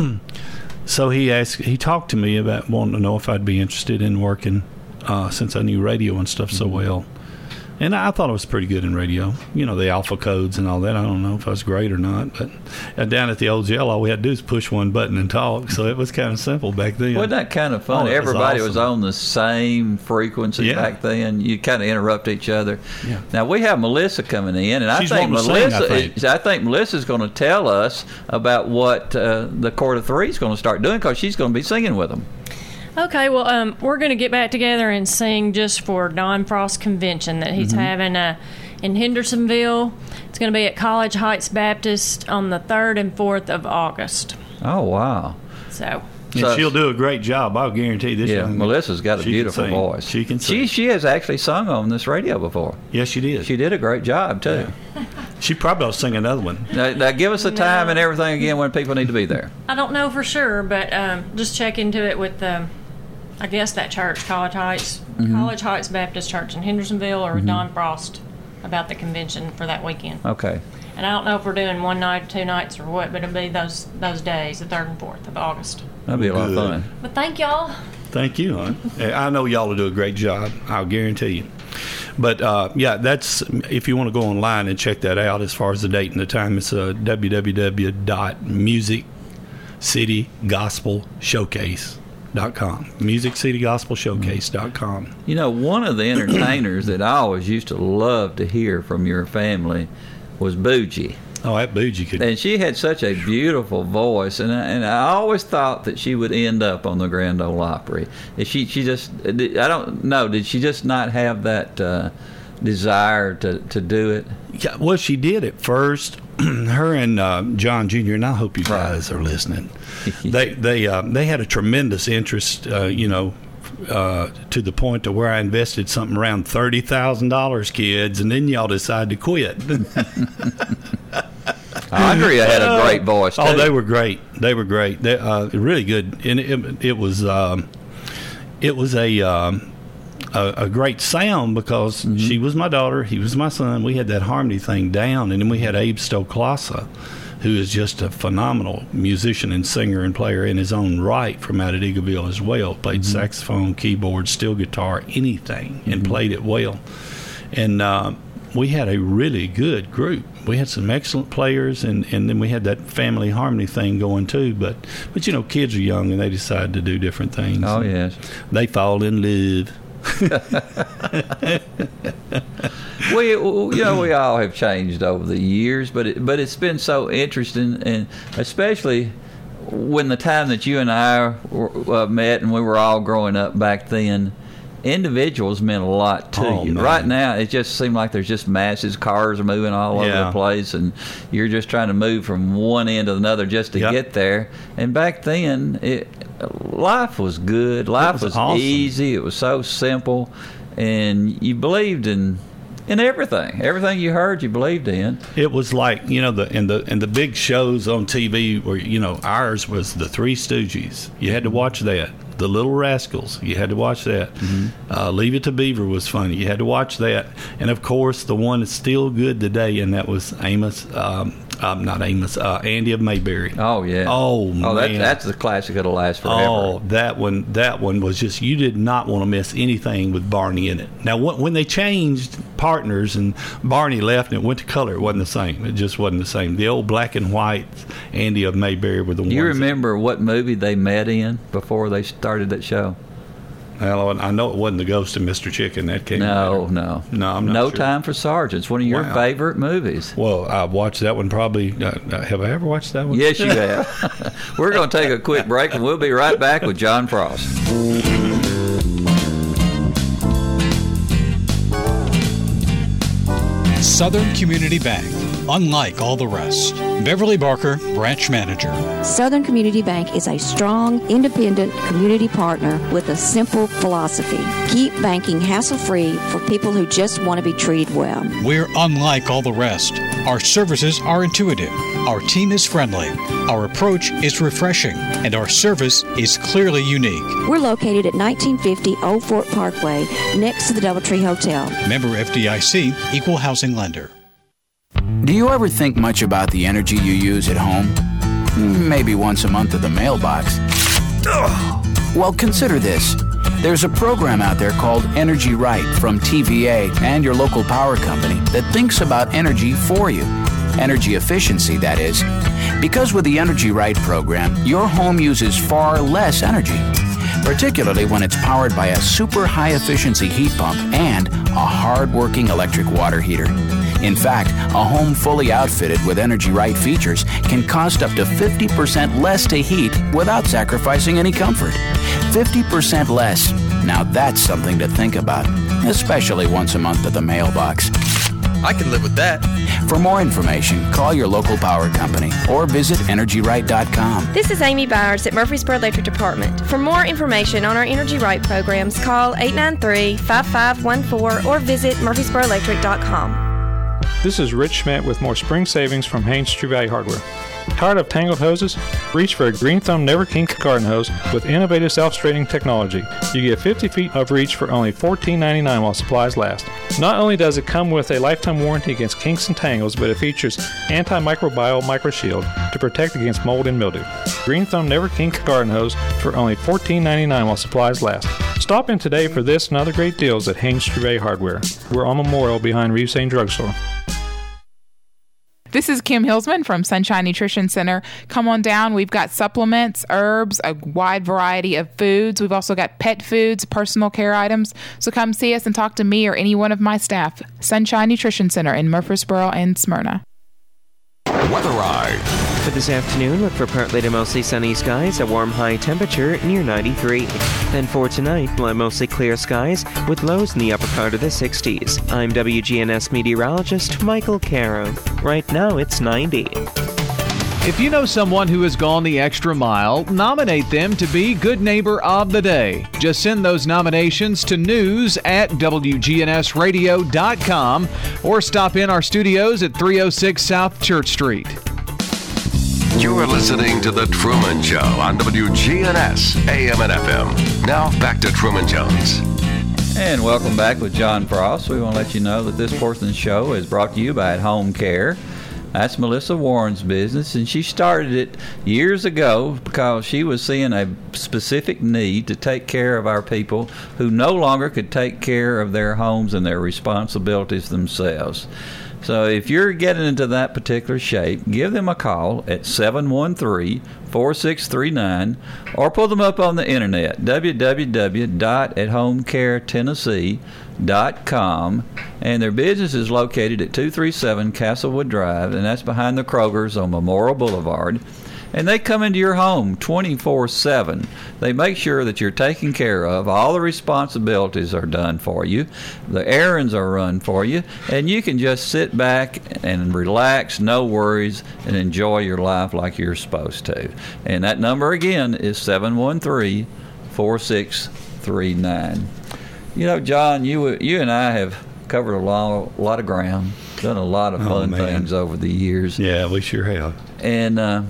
So he asked, he talked to me about wanting to know if I'd be interested in working, uh, since I knew radio and stuff so well. And I thought I was pretty good in radio. You know, the alpha codes and all that. I don't know if I was great or not. But uh, down at the old jail, all we had to do is push one button and talk. So it was kind of simple back then. Wasn't that kind of fun? Oh, Everybody was, was awesome. on the same frequency yeah. back then. You kind of interrupt each other. Yeah. Now, we have Melissa coming in, and She's I think wanting to Melissa sing, I think. is, I think Melissa's going to tell us about what uh, the Court of Three is going to start doing, because she's going to be singing with them. Okay, well, um, we're going to get back together and sing just for Don Frost convention that he's mm-hmm. having uh, in Hendersonville. It's going to be at College Heights Baptist on the third and fourth of August. Oh, wow. So... And so, she'll do a great job. I'll guarantee this. Yeah, young, Melissa's got a beautiful can voice. She can sing. She she has actually sung on this radio before. Yes, she did. She did a great job too. Yeah. She probably will sing another one. Now, now give us the time no. and everything again when people need to be there. I don't know for sure, but um, just check into it with um, I guess that church, College Heights, mm-hmm. College Heights Baptist Church in Hendersonville, or mm-hmm. Don Frost about the convention for that weekend. Okay. And I don't know if we're doing one night, two nights, or what, but it'll be those those days, the third and fourth of August. That'll be a lot of fun. But thank y'all. Thank you, hon. I know y'all will do a great job. I'll guarantee you. But uh, yeah, that's if you want to go online and check that out. As far as the date and the time, it's uh, w w w dot music city gospel showcase dot com. music city gospel showcase dot com. You know, one of the entertainers that I always used to love to hear from your family was Bougie. Oh, that Bougie could. And she had such a beautiful voice, and I, and I always thought that she would end up on the Grand Ole Opry. She she just I don't know. Did she just not have that uh, desire to, to do it? Yeah, well, she did at first. Her and uh, John Junior and I hope you guys are listening. they they uh, they had a tremendous interest. Uh, you know. Uh, to the point to where I invested something around thirty thousand dollars, kids, and then y'all decided to quit. Andrea had a great voice too. Oh, they were great. They were great. They uh, really good, and it, it was um, it was a, um, a a great sound because mm-hmm. she was my daughter, he was my son. We had that harmony thing down, and then we had Abe Stoklasa, who is just a phenomenal musician and singer and player in his own right from out at Eagleville as well. Played mm-hmm. saxophone, keyboard, steel guitar, anything, and mm-hmm. played it well. And uh, we had a really good group. We had some excellent players, and, and then we had that family harmony thing going too. But, but you know, kids are young, and they decide to do different things. Oh, yes. They fall in love. we you know we all have changed over the years, but it, but it's been so interesting, and especially when the time that you and I were, uh, met and we were all growing up back then, individuals meant a lot to oh, you. Man. Right now it just seems like there's just masses, cars are moving all yeah. over the place, and you're just trying to move from one end to another just to yep. get there. And back then it life was good, life was was, awesome. easy, it was so simple, and you believed in in everything everything you heard you believed in. It was like, you know, the and the and the big shows on T V were, you know, ours was the Three Stooges. You had to watch that. The Little Rascals, you had to watch that. Mm-hmm. uh, Leave It to Beaver was funny, you had to watch that. And of course the one that's still good today, and that was Amos um, Um, not Amos. Uh, Andy of Mayberry. Oh yeah. Oh, oh man. That, that's the classic that'll last forever. Oh, that one. That one was just, you did not want to miss anything with Barney in it. Now, when they changed partners and Barney left and it went to color, it wasn't the same. It just wasn't the same. The old black and white Andy of Mayberry were the ones. Do you remember what movie they met in before they started that show? Well, I know it wasn't The Ghost of Mister Chicken. That came No, later. no. No, I'm not No sure. Time for Sergeants, one of your Wow. favorite movies. Well, I've watched that one probably. Uh, have I ever watched that one? Yes, you have. We're going to take a quick break, and we'll be right back with John Frost. Southern Community Bank, unlike all the rest. Beverly Barker, Branch Manager. Southern Community Bank is a strong, independent community partner with a simple philosophy. Keep banking hassle-free for people who just want to be treated well. We're unlike all the rest. Our services are intuitive. Our team is friendly. Our approach is refreshing. And our service is clearly unique. We're located at nineteen fifty Old Fort Parkway, next to the Doubletree Hotel. Member F D I C, Equal Housing Lender. Do you ever think much about the energy you use at home? Maybe once a month at the mailbox. Ugh. Well, consider this. There's a program out there called Energy Right from T V A and your local power company that thinks about energy for you. Energy efficiency, that is. Because with the Energy Right program, your home uses far less energy, particularly when it's powered by a super high-efficiency heat pump and a hard-working electric water heater. In fact, a home fully outfitted with Energy Right features can cost up to fifty percent less to heat without sacrificing any comfort. fifty percent less. Now that's something to think about, especially once a month at the mailbox. I can live with that. For more information, call your local power company or visit energy right dot com. This is Amy Byers at Murfreesboro Electric Department. For more information on our Energy Right programs, call eight nine three, five five one four or visit murfreesboro electric dot com. This is Rich Schmidt with more spring savings from Haynes True Value Hardware. Tired of tangled hoses? Reach for a Green Thumb Never Kink garden hose with innovative self-straightening technology. You get fifty feet of reach for only fourteen ninety-nine while supplies last. Not only does it come with a lifetime warranty against kinks and tangles, but it features antimicrobial microshield to protect against mold and mildew. Green Thumb Never Kink garden hose for only fourteen ninety-nine while supplies last. Stop in today for this and other great deals at Haynes True Value Hardware. We're on Memorial behind Reeves Saint Drugstore. This is Kim Hillsman from Sunshine Nutrition Center. Come on down. We've got supplements, herbs, a wide variety of foods. We've also got pet foods, personal care items. So come see us and talk to me or any one of my staff. Sunshine Nutrition Center in Murfreesboro and Smyrna. Weather Ride. For this afternoon, look for partly to mostly sunny skies, a warm high temperature near ninety-three. Then for tonight, we'll have mostly clear skies with lows in the upper part of the sixties. I'm W G N S meteorologist Michael Caro. Right now, it's ninety. If you know someone who has gone the extra mile, nominate them to be Good Neighbor of the Day. Just send those nominations to news at W G N S radio dot com or stop in our studios at three oh six South Church Street. You're listening to The Truman Show on W G N S, A M and F M. Now, back to Truman Jones. And welcome back with John Frost. We want to let you know that this portion of the show is brought to you by At Home Care. That's Melissa Warren's business, and she started it years ago because she was seeing a specific need to take care of our people who no longer could take care of their homes and their responsibilities themselves. So if you're getting into that particular shape, give them a call at seven one three, four six three nine or pull them up on the internet, w w w dot at home care tennessee dot com. And their business is located at two thirty seven Castlewood Drive, and that's behind the Kroger's on Memorial Boulevard. And they come into your home twenty-four seven. They make sure that you're taken care of. All the responsibilities are done for you. The errands are run for you. And you can just sit back and relax, no worries, and enjoy your life like you're supposed to. And that number again is seven one three, four six three nine. You know, John, you you and I have covered a lot, a lot of ground, done a lot of fun oh, things over the years. Yeah, we sure have. And uh,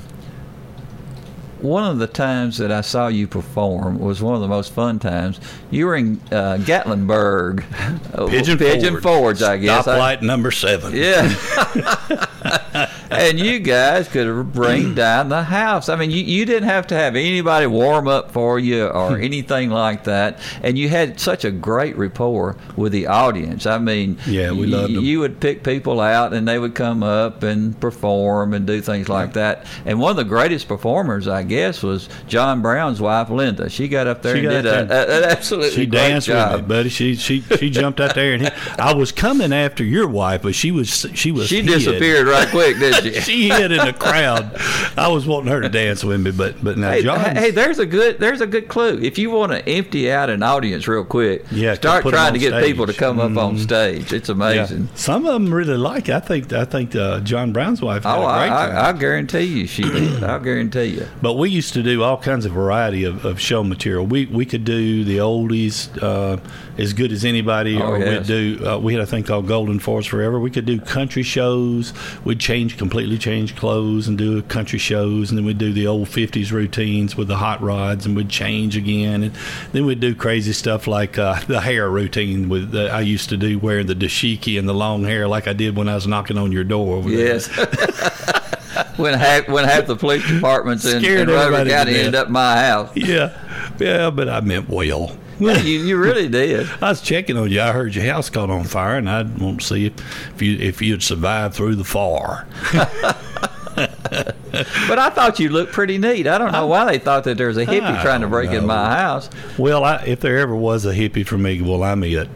one of the times that I saw you perform was one of the most fun times. You were in uh, Gatlinburg. Pigeon, Pigeon Forge. Forge, I guess. Stoplight number seven. Yeah. and you guys could bring down the house. I mean, you, you didn't have to have anybody warm up for you or anything like that, and you had such a great rapport with the audience. I mean, yeah, we loved them. You would pick people out, and they would come up and perform and do things like that. And one of the greatest performers, I guess, was John Brown's wife, Linda. She got up there she and did a, a, an absolutely she great danced job. with me, buddy. She she she jumped out there, and he, I was coming after your wife, but she was she was she hid. disappeared right quick, didn't she? She hid in the crowd. I was wanting her to dance with me, but but now hey, John. Hey, there's a good there's a good clue. If you want to empty out an audience real quick, yeah, start put trying to get stage. people to come up mm-hmm. on stage. It's amazing. Yeah. Some of them really like it. I think I think uh, John Brown's wife had oh, a great I, time. I, I guarantee you she did. I'll guarantee you. But we used to do all kinds of variety of, of show material. We we could do the oldies uh, as good as anybody, oh, or yes. we'd do. Uh, we had a thing called Golden Forest Forever. We could do country shows. We'd change completely change clothes and do country shows, and then we'd do the old fifties routines with the hot rods, and we'd change again, and then we'd do crazy stuff like uh, the hair routine with the, I used to do wearing the dashiki and the long hair like I did when I was knocking on your door over yes. there. when half when half the police departments in, in Rutherford County ended up my house. Yeah, yeah, but I meant well. Yeah, you, you really did. I was checking on you. I heard your house caught on fire, and I want to see if, if you if you'd survived through the fire. But I thought you looked pretty neat. I don't know why they thought that there was a hippie I trying to break know. in my house. Well, I, if there ever was a hippie for me, well, I'm it.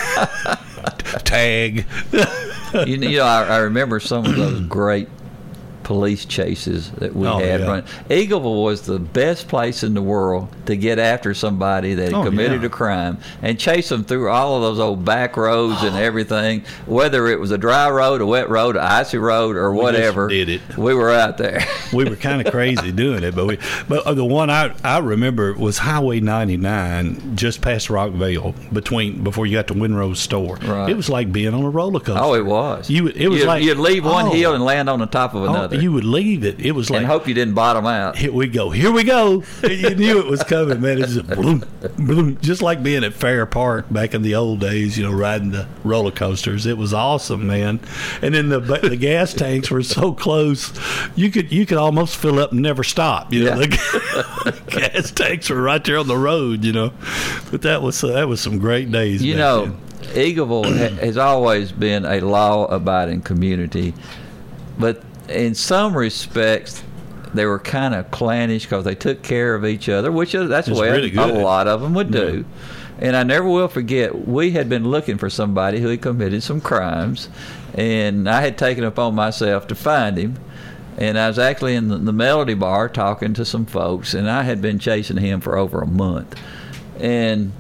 Tag. you, you know, I, I remember some of those great police chases that we oh, had yeah. running. Eagleville was the best place in the world to get after somebody that had oh, committed yeah. a crime and chase them through all of those old back roads and everything, whether it was a dry road, a wet road, an icy road, or whatever. We just did it. We were out there. We were kind of crazy doing it, but we. But the one I I remember was Highway ninety-nine, just past Rockville, between before you got to Winrose Store. Right. It was like being on a roller coaster. Oh, it was. You it was you'd, like you'd leave one oh, hill and land on the top of oh, another. you would leave it. It was like and hope you didn't bottom out. Here we go. Here we go. You knew it was coming, man. It was just boom, boom, just like being at Fair Park back in the old days. You know, riding the roller coasters. It was awesome, man. And then the the gas tanks were so close, you could you could almost fill up and never stop. You know, Yeah. the gas tanks were right there on the road. You know, but that was uh, that was some great days. You back know, then. Eagleville ha- has always been a law-abiding community, but in some respects, they were kind of clannish because they took care of each other, which is that's It's what really a good. lot of them would Yeah. do. And I never will forget, we had been looking for somebody who had committed some crimes, and I had taken upon myself to find him. And I was actually in the, the Melody Bar talking to some folks, and I had been chasing him for over a month. And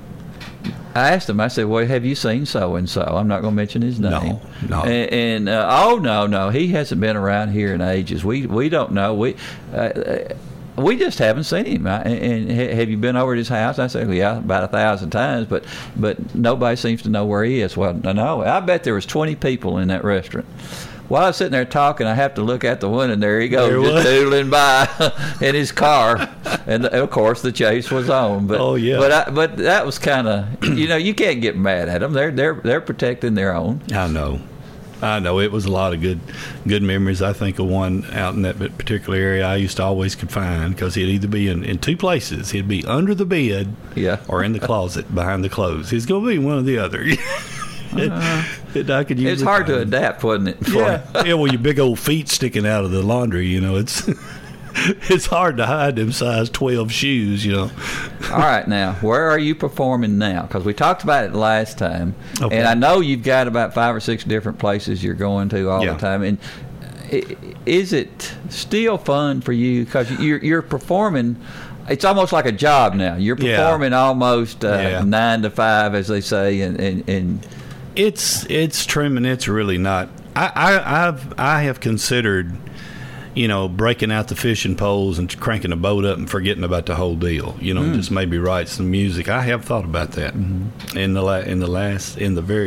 I asked him, I said, well, have you seen so-and-so? I'm not going to mention his name. No, no. And, and uh, oh, no, no, he hasn't been around here in ages. We we don't know. We uh, we just haven't seen him. I, and, and have you been over at his house? I said, well, yeah, about a thousand times, but but nobody seems to know where he is. Well, no, I bet there was twenty people in that restaurant. While I was sitting there talking, I have to look out the window, and there he goes, There just was. doodling by in his car. And, of course, the chase was on. But, Oh, yeah. But, I, but that was kind of, you know, you can't get mad at them. They're, they're, they're protecting their own. I know. I know. It was a lot of good good memories. I think of one out in that particular area I used to always confine because he'd either be in, in two places. He'd be under the bed Yeah. or in the closet behind the clothes. He's going to be one or the other. Uh, And I could it's usually hard to find him. adapt, wasn't it? for Yeah. him? Yeah, well, your big old feet sticking out of the laundry, you know, it's it's hard to hide them size twelve shoes, you know. All right, now, where are you performing now? Because we talked about it last time, Okay. and I know you've got about five or six different places you're going to all Yeah. the time. And i- is it still fun for you? Because you're, you're performing. It's almost like a job now. You're Yeah. performing almost uh, Yeah. nine to five, as they say, and and. and It's it's trim and it's really not. I, I I've I have considered, you know, breaking out the fishing poles and cranking a boat up and forgetting about the whole deal. You know, Mm. just maybe write some music. I have thought about that Mm-hmm. in the la- in the last in the very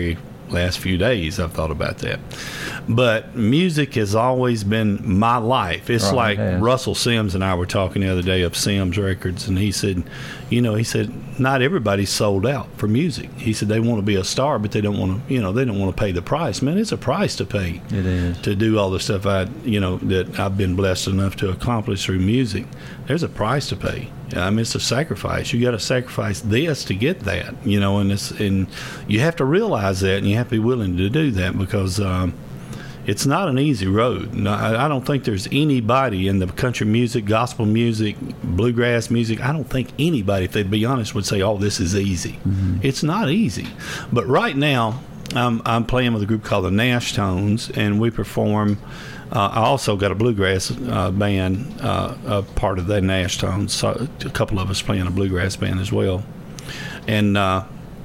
last few days I've thought about that. But music has always been my life. It's Right, like it has. Russell Sims and I were talking the other day of Sims Records, and he said, you know, he said, not everybody's sold out for music. He said they want to be a star, but they don't want to, you know, they don't want to pay the price. Man, it's a price to pay. It is. To do all the stuff I, you know, that I've been blessed enough to accomplish through music. There's a price to pay. I mean, it's a sacrifice. You got to sacrifice this to get that, you know, and it's, and you have to realize that, and you have to be willing to do that, because um, it's not an easy road. No, I, I don't think there's anybody in the country music, gospel music, bluegrass music, I don't think anybody, if they'd be honest, would say, oh, this is easy. Mm-hmm. It's not easy. But right now, I'm, I'm playing with a group called the Nash Tones, and we perform. Uh, I also got a bluegrass uh, band, uh, a part of the Nash Tones. So a couple of us playing a bluegrass band as well. And uh,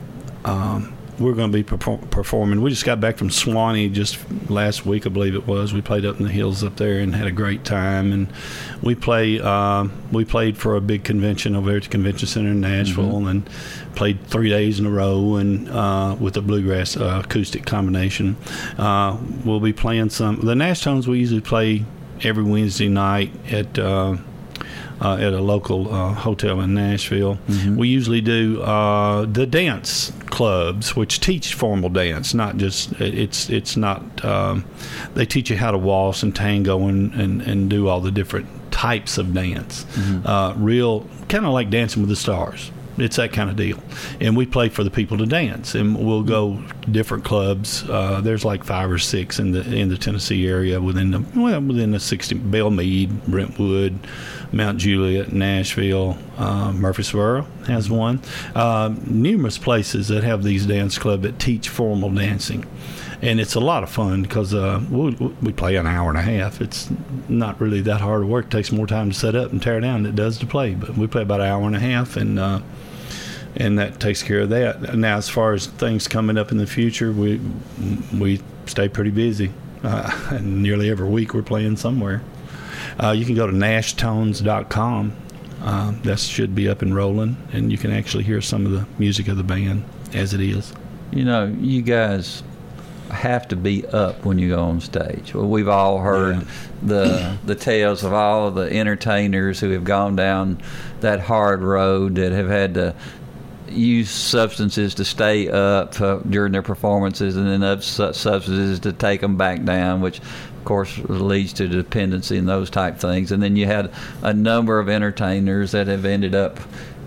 um, we're going to be perform- performing. We just got back from Swanee just last week, I believe it was. We played up in the hills up there and had a great time. And we play. Uh, we played for a big convention over there at the Convention Center in Nashville, mm-hmm. and played three days in a row, and uh, with a bluegrass uh, acoustic combination. Uh, we'll be playing some. The Nash Tones we usually play every Wednesday night at. Uh, Uh, at a local uh, hotel in Nashville. Mm-hmm. We usually do uh, the dance clubs, which teach formal dance. Not just it's it's not. Um, they teach you how to waltz and tango and, and, and do all the different types of dance. Mm-hmm. Uh, real kind of like Dancing with the Stars. It's that kind of deal. And we play for the people to dance, and we'll go different clubs. Uh, there's like five or six in the in the Tennessee area within the well within the sixty. Belle Meade, Brentwood, Mount Juliet, Nashville, uh, Murfreesboro has one. Uh, numerous places that have these dance clubs that teach formal dancing. And it's a lot of fun because uh, we, we play an hour and a half. It's not really that hard of work. It takes more time to set up and tear down than it does to play. But we play about an hour and a half, and uh, and that takes care of that. Now, as far as things coming up in the future, we we stay pretty busy. Uh, and nearly every week we're playing somewhere. Uh, you can go to nash tones dot com. Uh, that should be up and rolling, and you can actually hear some of the music of the band as it is. You know, you guys have to be up when you go on stage. Well, we've all heard yeah. the the tales of all of the entertainers who have gone down that hard road, that have had to use substances to stay up uh, during their performances, and then other su- substances to take them back down, which of course leads to dependency and those type things. And then you had a number of entertainers that have ended up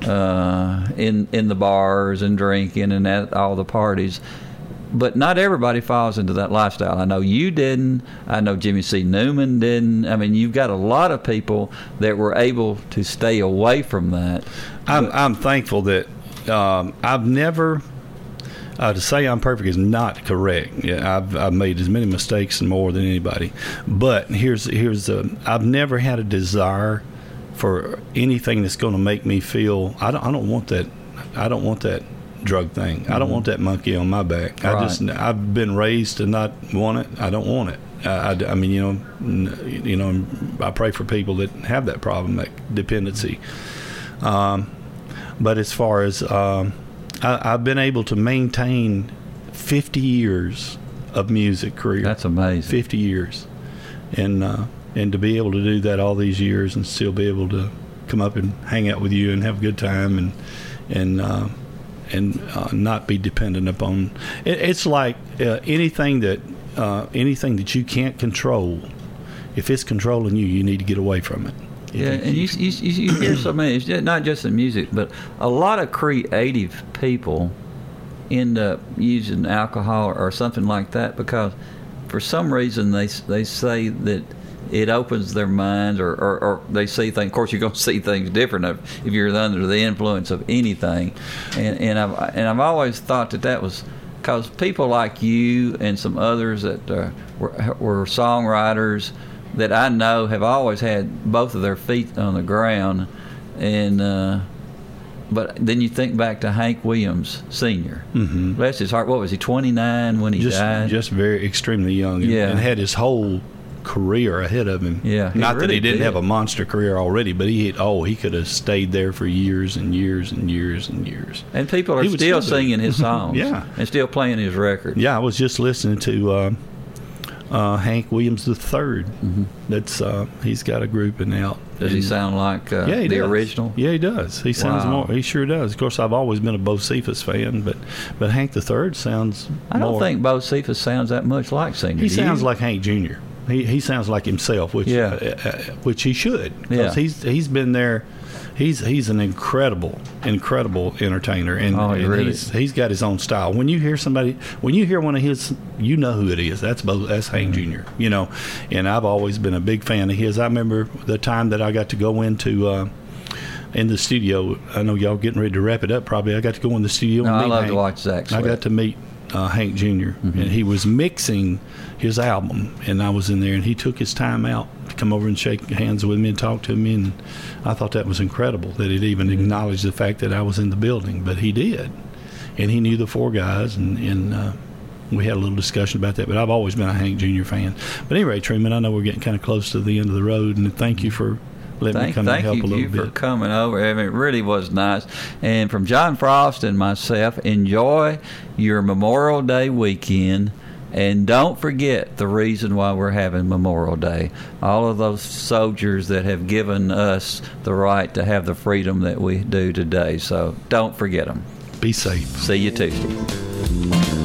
uh, in in the bars and drinking and at all the parties. But not everybody falls into that lifestyle. I know you didn't. I know Jimmy C. Newman didn't. I mean, you've got a lot of people that were able to stay away from that. I'm I'm thankful that um, I've never. Uh, to say I'm perfect is not correct. Yeah, I've I've made as many mistakes and more than anybody. But here's here's the. I've never had a desire for anything that's going to make me feel. I don't I don't want that. I don't want that drug thing. Mm-hmm. I don't want that monkey on my back. Right. I just I've been raised to not want it. I don't want it. I, I, I mean, you know, you know, I pray for people that have that problem, that dependency. Um, but as far as um, I, I've been able to maintain fifty years of music career. That's amazing. Fifty years, and uh, and to be able to do that all these years and still be able to come up and hang out with you and have a good time and and. Uh, and uh, not be dependent upon it, it's like uh, anything that uh, anything that you can't control. If it's controlling you, you need to get away from it. If yeah, you, and you, you, you hear so many. It's not just the music, but a lot of creative people end up using alcohol or something like that because, for some reason, they they say that it opens their minds, or, or, or they see things. Of course, you're going to see things different if, if you're under the influence of anything. And and I've and I've always thought that that was because people like you and some others that uh, were, were songwriters that I know have always had both of their feet on the ground. And uh, but then you think back to Hank Williams Senior Mm-hmm. Bless his heart. What was he? twenty-nine when he just, died. Just very extremely young. And, yeah. and had his whole career ahead of him. Yeah, he not really that he didn't did. have a monster career already, but he had, oh he could have stayed there for years and years and years and years. And people are He would still still do it. singing his songs. Yeah. And still playing his records. Yeah, I was just listening to uh, uh, Hank Williams the third. Mm-hmm. That's uh, he's got a group in out. Does he and- sound like uh, yeah, he the does. original? Yeah, he does. He sounds Wow. more. He sure does. Of course, I've always been a Bo Cephas fan, but but Hank the Third sounds. I don't more, think Bo Cephas sounds that much like singer. he do sounds you? like Hank Junior He he sounds like himself, which Yeah. uh, uh, which he should. 'cause Yeah. he's he's been there. He's he's an incredible incredible entertainer, and, Oh, he and really he's he's got his own style. When you hear somebody, when you hear one of his, you know who it is. That's Bo, that's Hank Mm-hmm. Junior You know, and I've always been a big fan of his. I remember the time that I got to go into. Uh, in the studio, I know y'all getting ready to wrap it up. Probably, I got to go in the studio. No, and I meet love Hank. to watch Zach I Sweat. got to meet uh, Hank Junior Mm-hmm. and he was mixing his album, and I was in there, and he took his time out to come over and shake hands with me and talk to me, and I thought that was incredible that he'd even Mm-hmm. acknowledged the fact that I was in the building, but he did, and he knew the four guys, and, and uh, we had a little discussion about that. But I've always been a Hank Junior fan. But anyway, Truman, I know we're getting kind of close to the end of the road, and thank you for letting Thank, me come thank and help you, a little you bit. for coming over. I mean, it really was nice. And from John Frost and myself, enjoy your Memorial Day weekend. And don't forget the reason why we're having Memorial Day. All of those soldiers that have given us the right to have the freedom that we do today. So don't forget them. Be safe. See you Tuesday.